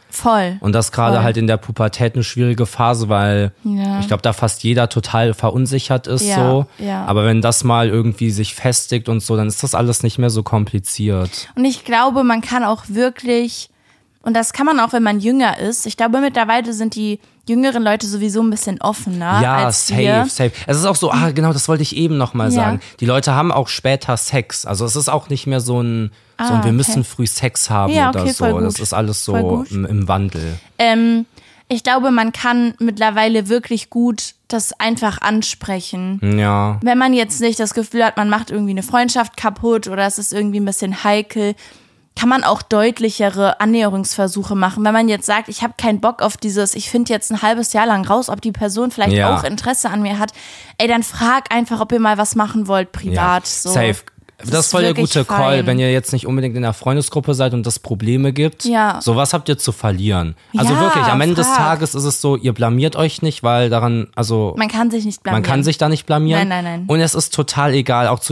Voll. Und das gerade halt in der Pubertät eine schwierige Phase, weil ich glaube, da fast jeder total verunsichert ist so. Ja. Aber wenn das mal irgendwie sich festigt und so, dann ist das alles nicht mehr so kompliziert. Und ich glaube, man kann auch wirklich, und das kann man auch, wenn man jünger ist, ich glaube, mittlerweile sind die jüngeren Leute sowieso ein bisschen offener als wir. Safe. Es ist auch so, genau, das wollte ich eben nochmal sagen. Die Leute haben auch später Sex. Also es ist auch nicht mehr so ein wir müssen früh Sex haben oder so. Voll gut. Das ist alles so im Wandel. Ich glaube, man kann mittlerweile wirklich gut das einfach ansprechen. Ja. Wenn man jetzt nicht das Gefühl hat, man macht irgendwie eine Freundschaft kaputt oder es ist irgendwie ein bisschen heikel, kann man auch deutlichere Annäherungsversuche machen. Wenn man jetzt sagt, ich habe keinen Bock auf dieses, ich finde jetzt ein halbes Jahr lang raus, ob die Person vielleicht auch Interesse an mir hat, dann frag einfach, ob ihr mal was machen wollt, privat. So. Safe. Das ist voll der gute Call, wenn ihr jetzt nicht unbedingt in der Freundesgruppe seid und das Probleme gibt. Ja. So, was habt ihr zu verlieren? Also wirklich, am Ende des Tages ist es so, ihr blamiert euch nicht, weil daran, man kann sich nicht blamieren. Man kann sich da nicht blamieren. Nein. Und es ist total egal, auch zu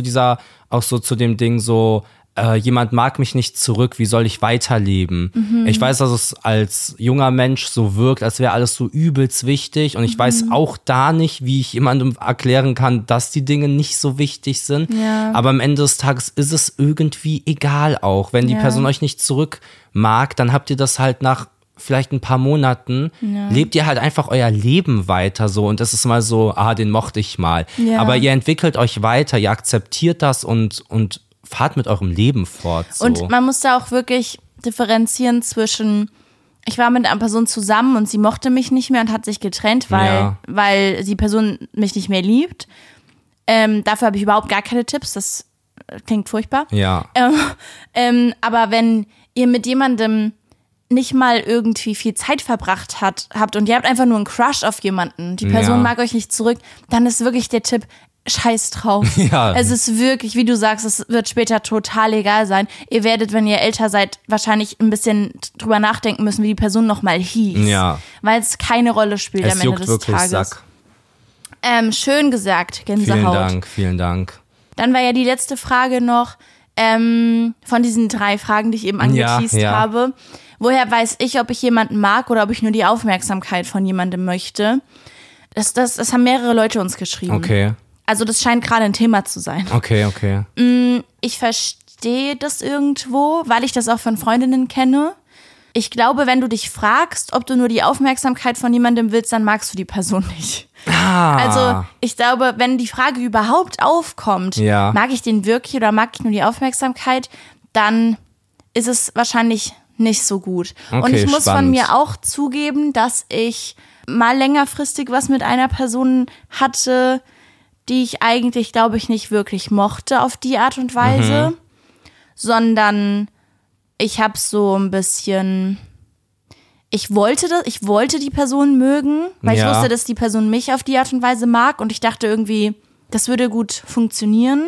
dem Ding so, jemand mag mich nicht zurück, wie soll ich weiterleben? Ich weiß, dass es als junger Mensch so wirkt, als wäre alles so übelst wichtig und ich weiß auch da nicht, wie ich jemandem erklären kann, dass die Dinge nicht so wichtig sind, aber am Ende des Tages ist es irgendwie egal auch. Wenn die Person euch nicht zurück mag, dann habt ihr das halt nach vielleicht ein paar Monaten, lebt ihr halt einfach euer Leben weiter so und es ist mal so, den mochte ich mal. Aber ihr entwickelt euch weiter, ihr akzeptiert das und fahrt mit eurem Leben fort. So. Und man muss da auch wirklich differenzieren zwischen, ich war mit einer Person zusammen und sie mochte mich nicht mehr und hat sich getrennt, weil die Person mich nicht mehr liebt. Dafür habe ich überhaupt gar keine Tipps, das klingt furchtbar. Ja. Aber wenn ihr mit jemandem nicht mal irgendwie viel Zeit verbracht habt und ihr habt einfach nur einen Crush auf jemanden, die Person mag euch nicht zurück, dann ist wirklich der Tipp, scheiß drauf. Ja. Es ist wirklich, wie du sagst, es wird später total egal sein. Ihr werdet, wenn ihr älter seid, wahrscheinlich ein bisschen drüber nachdenken müssen, wie die Person nochmal hieß. Ja. Weil es keine Rolle spielt am Ende des Tages. Sack. Schön gesagt, Gänsehaut. Vielen Dank. Dann war ja die letzte Frage noch von diesen 3 Fragen, die ich eben angeteased habe. Woher weiß ich, ob ich jemanden mag oder ob ich nur die Aufmerksamkeit von jemandem möchte? Das haben mehrere Leute uns geschrieben. Okay. Also das scheint gerade ein Thema zu sein. Okay. Ich verstehe das irgendwo, weil ich das auch von Freundinnen kenne. Ich glaube, wenn du dich fragst, ob du nur die Aufmerksamkeit von jemandem willst, dann magst du die Person nicht. Also ich glaube, wenn die Frage überhaupt aufkommt, mag ich den wirklich oder mag ich nur die Aufmerksamkeit, dann ist es wahrscheinlich nicht so gut. Okay, und ich muss spannend. von mir auch zugeben, dass ich mal längerfristig was mit einer Person hatte, die ich eigentlich, glaube ich, nicht wirklich mochte auf die Art und Weise, sondern ich habe so ein bisschen, ich wollte die Person mögen, weil ich wusste, dass die Person mich auf die Art und Weise mag und ich dachte irgendwie, das würde gut funktionieren.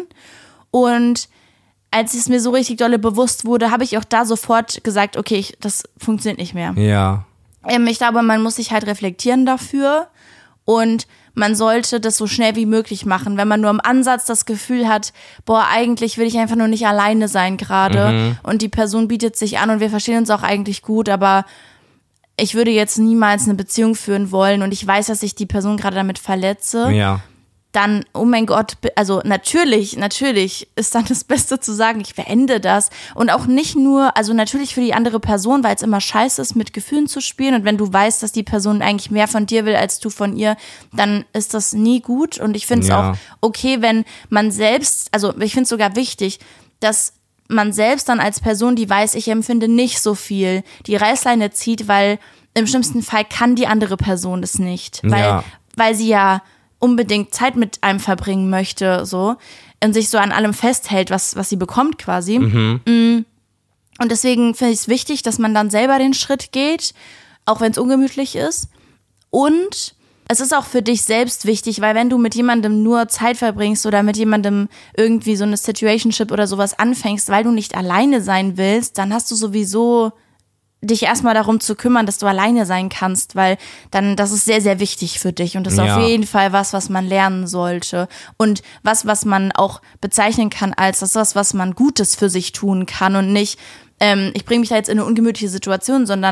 Und als es mir so richtig dolle bewusst wurde, habe ich auch da sofort gesagt, okay, das funktioniert nicht mehr. Ja. Ich glaube, man muss sich halt reflektieren dafür und man sollte das so schnell wie möglich machen. Wenn man nur im Ansatz das Gefühl hat, eigentlich will ich einfach nur nicht alleine sein gerade und die Person bietet sich an und wir verstehen uns auch eigentlich gut, aber ich würde jetzt niemals eine Beziehung führen wollen und ich weiß, dass ich die Person gerade damit verletze. Ja. Dann, oh mein Gott, also natürlich ist dann das Beste zu sagen, ich beende das. Und auch nicht nur, also natürlich für die andere Person, weil es immer scheiße ist, mit Gefühlen zu spielen. Und wenn du weißt, dass die Person eigentlich mehr von dir will, als du von ihr, dann ist das nie gut. Und ich finde es auch okay, wenn man selbst, also ich finde es sogar wichtig, dass man selbst dann als Person, die weiß, ich empfinde nicht so viel, die Reißleine zieht, weil im schlimmsten Fall kann die andere Person das nicht. Weil sie ja unbedingt Zeit mit einem verbringen möchte, so, und sich so an allem festhält, was sie bekommt quasi. Und deswegen finde ich es wichtig, dass man dann selber den Schritt geht, auch wenn es ungemütlich ist. Und es ist auch für dich selbst wichtig, weil wenn du mit jemandem nur Zeit verbringst oder mit jemandem irgendwie so eine Situationship oder sowas anfängst, weil du nicht alleine sein willst, dann hast du sowieso dich erstmal darum zu kümmern, dass du alleine sein kannst, weil dann, das ist sehr, sehr wichtig für dich und das ist auf jeden Fall was man lernen sollte und was man auch bezeichnen kann als das, was man Gutes für sich tun kann und nicht, ich bringe mich da jetzt in eine ungemütliche Situation, sondern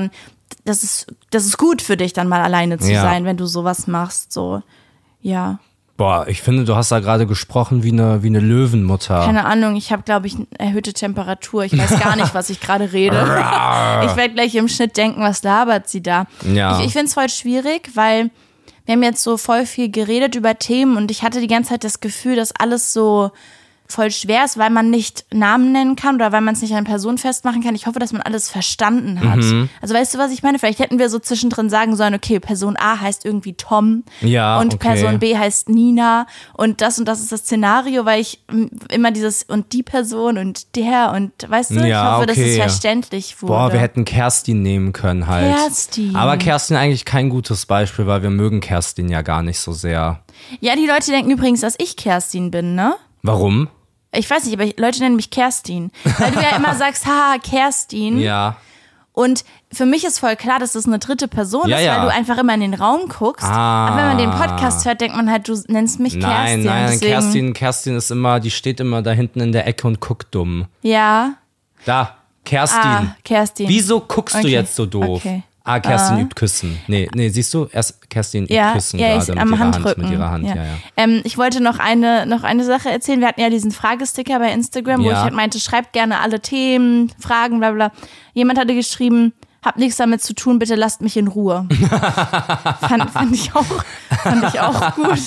das ist gut für dich, dann mal alleine zu sein, wenn du sowas machst, so, ja. Boah, ich finde, du hast da gerade gesprochen wie eine Löwenmutter. Keine Ahnung, ich habe, glaube ich, eine erhöhte Temperatur. Ich weiß gar nicht, was ich gerade rede. Ich werde gleich im Schnitt denken, was labert sie da. Ja. Ich finde es voll schwierig, weil wir haben jetzt so voll viel geredet über Themen und ich hatte die ganze Zeit das Gefühl, dass alles so voll schwer ist, weil man nicht Namen nennen kann oder weil man es nicht an eine Person festmachen kann. Ich hoffe, dass man alles verstanden hat. Also weißt du, was ich meine? Vielleicht hätten wir so zwischendrin sagen sollen, okay, Person A heißt irgendwie Tom und Person B heißt Nina und das ist das Szenario, weil ich immer dieses und die Person und der und weißt du, ich hoffe, dass es verständlich wurde. Boah, wir hätten Kerstin nehmen können halt. Kerstin. Aber Kerstin eigentlich kein gutes Beispiel, weil wir mögen Kerstin ja gar nicht so sehr. Ja, die Leute denken übrigens, dass ich Kerstin bin, ne? Warum? Ich weiß nicht, aber Leute nennen mich Kerstin. Weil du ja immer sagst, haha, Kerstin. Ja. Und für mich ist voll klar, dass das eine dritte Person ist, weil du einfach immer in den Raum guckst. Aber wenn man den Podcast hört, denkt man halt, du nennst mich Kerstin. Nein, Kerstin ist immer, die steht immer da hinten in der Ecke und guckt dumm. Ja. Da, Kerstin. Kerstin. Wieso guckst du jetzt so doof? Okay. Kerstin übt Küssen. Nee, siehst du? Erst Kerstin übt Küssen gerade mit ihrer Hand. Ja. Ich wollte noch eine Sache erzählen. Wir hatten ja diesen Fragesticker bei Instagram, wo ich halt meinte, schreibt gerne alle Themen, Fragen, bla bla. Jemand hatte geschrieben, hab nichts damit zu tun, bitte lasst mich in Ruhe. fand ich auch gut.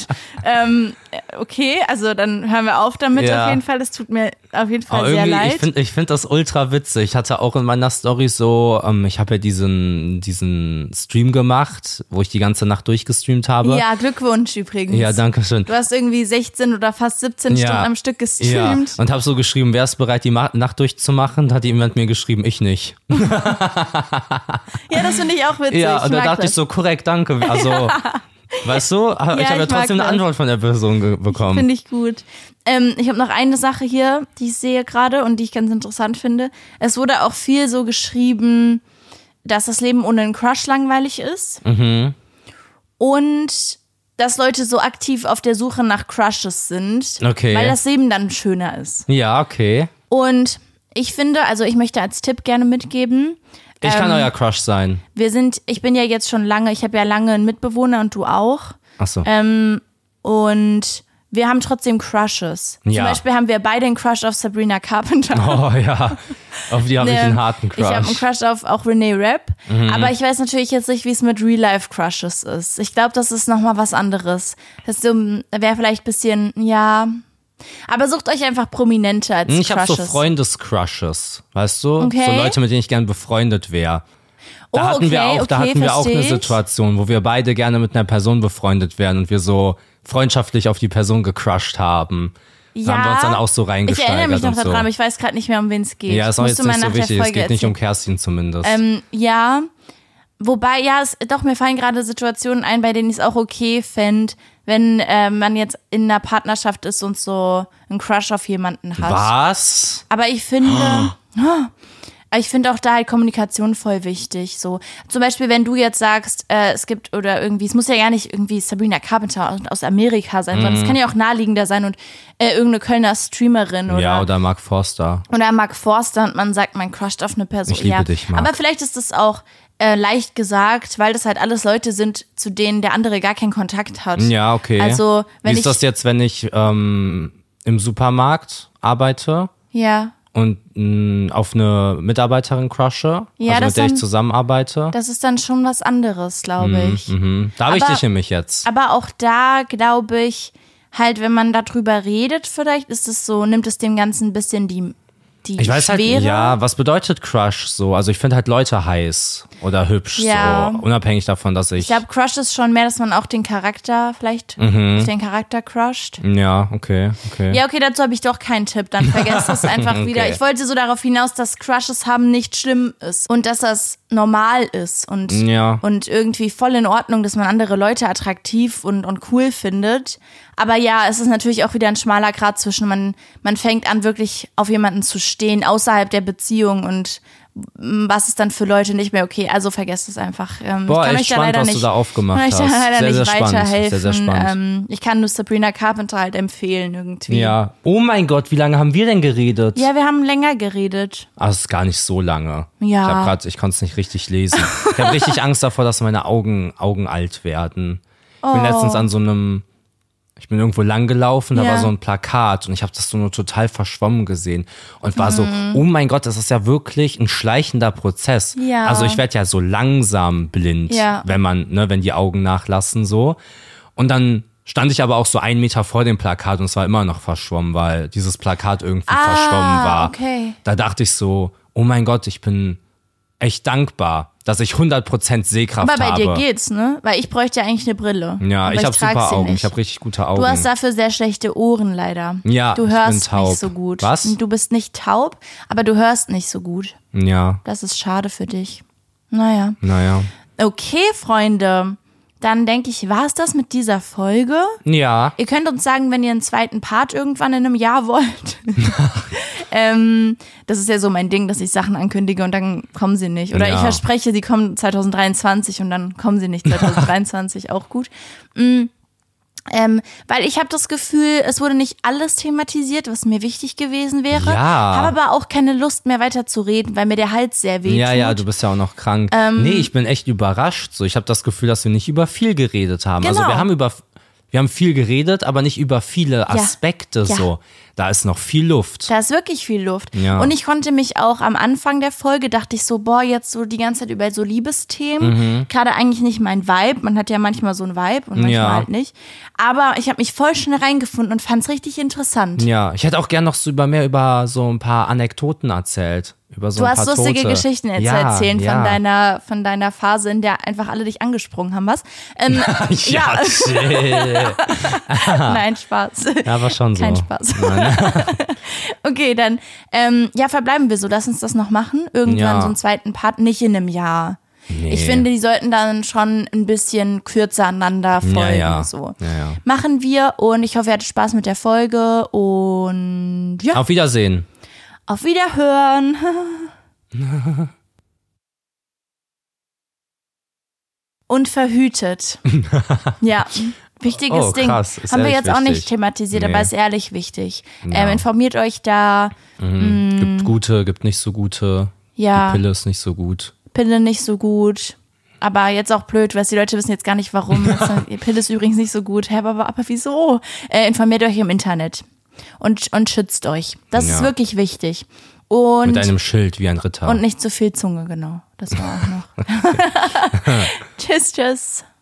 Okay, also dann hören wir auf damit auf jeden Fall. Das tut mir auf jeden Fall sehr leid. Ich find das ultra witzig. Ich hatte auch in meiner Story so, ich habe ja diesen Stream gemacht, wo ich die ganze Nacht durchgestreamt habe. Ja, Glückwunsch übrigens. Ja, danke schön. Du hast irgendwie 16 oder fast 17 Stunden am Stück gestreamt. Ja, und habe so geschrieben, wer ist bereit, die Nacht durchzumachen? Da hat jemand mir geschrieben, ich nicht. Ja, das finde ich auch witzig. Ja, und da dachte ich so, korrekt, danke. Also, weißt du, ich habe ja trotzdem eine Antwort von der Person bekommen. Finde ich gut. Ich habe noch eine Sache hier, die ich sehe gerade und die ich ganz interessant finde. Es wurde auch viel so geschrieben, dass das Leben ohne einen Crush langweilig ist. Und dass Leute so aktiv auf der Suche nach Crushes sind, weil das Leben dann schöner ist. Ja, okay. Und ich finde, also ich möchte als Tipp gerne mitgeben, ich kann euer Crush sein. Ich bin ja jetzt schon lange, ich habe ja lange einen Mitbewohner und du auch. Ach so. Und wir haben trotzdem Crushes. Ja. Zum Beispiel haben wir beide einen Crush auf Sabrina Carpenter. Oh ja, auf die habe ich einen harten Crush. Ich habe einen Crush auf auch Renee Rapp. Aber ich weiß natürlich jetzt nicht, wie es mit Real-Life-Crushes ist. Ich glaube, das ist nochmal was anderes. Das wäre vielleicht ein bisschen, aber sucht euch einfach Prominente als Crushes. Ich habe so Freundescrushes, weißt du? Okay. So Leute, mit denen ich gern befreundet wäre. Da hatten wir auch eine Situation, wo wir beide gerne mit einer Person befreundet wären und wir so freundschaftlich auf die Person gecrusht haben. Da haben wir uns dann auch so reingesteigert. Ich erinnere mich noch daran, aber ich weiß gerade nicht mehr, um wen es geht. Ja, ist auch jetzt nicht so wichtig. Es geht nicht um Kerstin zumindest. Ja, wobei, mir fallen gerade Situationen ein, bei denen ich es auch okay fände, wenn man jetzt in einer Partnerschaft ist und so einen Crush auf jemanden hat. Was? Aber ich finde, auch da halt Kommunikation voll wichtig. So zum Beispiel, wenn du jetzt sagst, es gibt oder irgendwie, es muss ja gar nicht irgendwie Sabrina Carpenter aus Amerika sein, sondern es kann ja auch naheliegender sein und irgendeine Kölner Streamerin oder Mark Forster. Oder Mark Forster und man sagt, man crusht auf eine Person. Ich liebe dich, Mark. Aber vielleicht ist das auch leicht gesagt, weil das halt alles Leute sind, zu denen der andere gar keinen Kontakt hat. Ja, okay. Also, wie ist das jetzt, wenn ich im Supermarkt arbeite? Ja. Und auf eine Mitarbeiterin crushe, mit der ich zusammenarbeite. Das ist dann schon was anderes, glaube ich. Da habe ich dich nämlich jetzt. Aber auch da, glaube ich, halt, wenn man darüber redet, vielleicht ist es so, nimmt es dem Ganzen ein bisschen die ich weiß Schwere. Halt, was bedeutet Crush so? Also ich finde halt Leute heiß oder hübsch, so unabhängig davon, dass ich glaube, Crush ist schon mehr, dass man auch den Charakter vielleicht den Charakter crusht. Ja, okay. Ja, okay, dazu habe ich doch keinen Tipp, dann vergesst es einfach wieder. Ich wollte so darauf hinaus, dass Crushes haben nicht schlimm ist und dass das normal ist und irgendwie voll in Ordnung, dass man andere Leute attraktiv und cool findet. Aber ja, es ist natürlich auch wieder ein schmaler Grat zwischen, man fängt an, wirklich auf jemanden zu stehen, außerhalb der Beziehung und was ist dann für Leute nicht mehr okay. Also vergesst es einfach. Boah, ich kann echt spannend, was du da aufgemacht hast. Sehr spannend. Sehr, sehr spannend. Ich kann nur Sabrina Carpenter halt empfehlen irgendwie. Ja. Oh mein Gott, wie lange haben wir denn geredet? Ja, wir haben länger geredet. Ah, das ist gar nicht so lange. Ja. Ich konnte es nicht richtig lesen. Ich habe richtig Angst davor, dass meine Augen alt werden. Ich bin letztens ich bin irgendwo lang gelaufen, da war so ein Plakat und ich habe das so nur total verschwommen gesehen und war so, oh mein Gott, das ist ja wirklich ein schleichender Prozess. Ja. Also ich werde ja so langsam blind, wenn die Augen nachlassen so. Und dann stand ich aber auch so 1 Meter vor dem Plakat und es war immer noch verschwommen, weil dieses Plakat irgendwie verschwommen war. Okay. Da dachte ich so, oh mein Gott, ich bin echt dankbar, dass ich 100% Sehkraft habe. Aber bei dir geht's, ne? Weil ich bräuchte ja eigentlich eine Brille. Ja, ich habe super Augen. Ich habe richtig gute Augen. Du hast dafür sehr schlechte Ohren leider. Ja, du hörst ich bin taub. nicht so gut. Was? Du bist nicht taub, aber du hörst nicht so gut. Ja. Das ist schade für dich. Naja. Okay, Freunde. Dann denke ich, war es das mit dieser Folge? Ja. Ihr könnt uns sagen, wenn ihr einen zweiten Part irgendwann in einem Jahr wollt. Das ist ja so mein Ding, dass ich Sachen ankündige und dann kommen sie nicht. Oder ich verspreche, sie kommen 2023 und dann kommen sie nicht 2023. Auch gut. Weil ich habe das Gefühl, es wurde nicht alles thematisiert, was mir wichtig gewesen wäre. Ja. Habe aber auch keine Lust mehr weiter zu reden, weil mir der Hals sehr weh tut. Ja, du bist ja auch noch krank. Nee, ich bin echt überrascht. So, ich habe das Gefühl, dass wir nicht über viel geredet haben. Genau. Also wir haben viel geredet, aber nicht über viele Aspekte so. Da ist noch viel Luft. Da ist wirklich viel Luft. Ja. Und ich konnte mich auch am Anfang der Folge, dachte ich so, jetzt so die ganze Zeit über so Liebesthemen. Gerade eigentlich nicht mein Vibe. Man hat ja manchmal so ein Vibe und manchmal halt nicht. Aber ich habe mich voll schnell reingefunden und fand es richtig interessant. Ja, ich hätte auch gern noch mehr über so ein paar Anekdoten erzählt. Über so du ein paar hast lustige Tote. Geschichten zu erzählen von deiner Phase, in der einfach alle dich angesprungen haben, was? Chill. Nein, Spaß. Ja, war schon so. Kein Spaß. Okay, dann verbleiben wir so. Lass uns das noch machen. Irgendwann so einen zweiten Part, nicht in einem Jahr. Nee. Ich finde, die sollten dann schon ein bisschen kürzer aneinander folgen. So. Ja. Machen wir und ich hoffe, ihr hattet Spaß mit der Folge und Auf Wiedersehen. Auf Wiederhören. Und verhütet. Ja, wichtiges Ding. Krass, haben wir jetzt wichtig. Auch nicht thematisiert, aber ist ehrlich wichtig. Informiert euch da. Gibt gute, gibt nicht so gute. Ja. Die Pille ist nicht so gut. Pille nicht so gut. Aber jetzt auch blöd, weil die Leute wissen jetzt gar nicht, warum. Pille ist übrigens nicht so gut. Aber wieso? Informiert euch im Internet. Und schützt euch. Das ist wirklich wichtig. Und mit einem Schild wie ein Ritter. Und nicht zu viel Zunge, genau. Das war auch noch. Tschüss.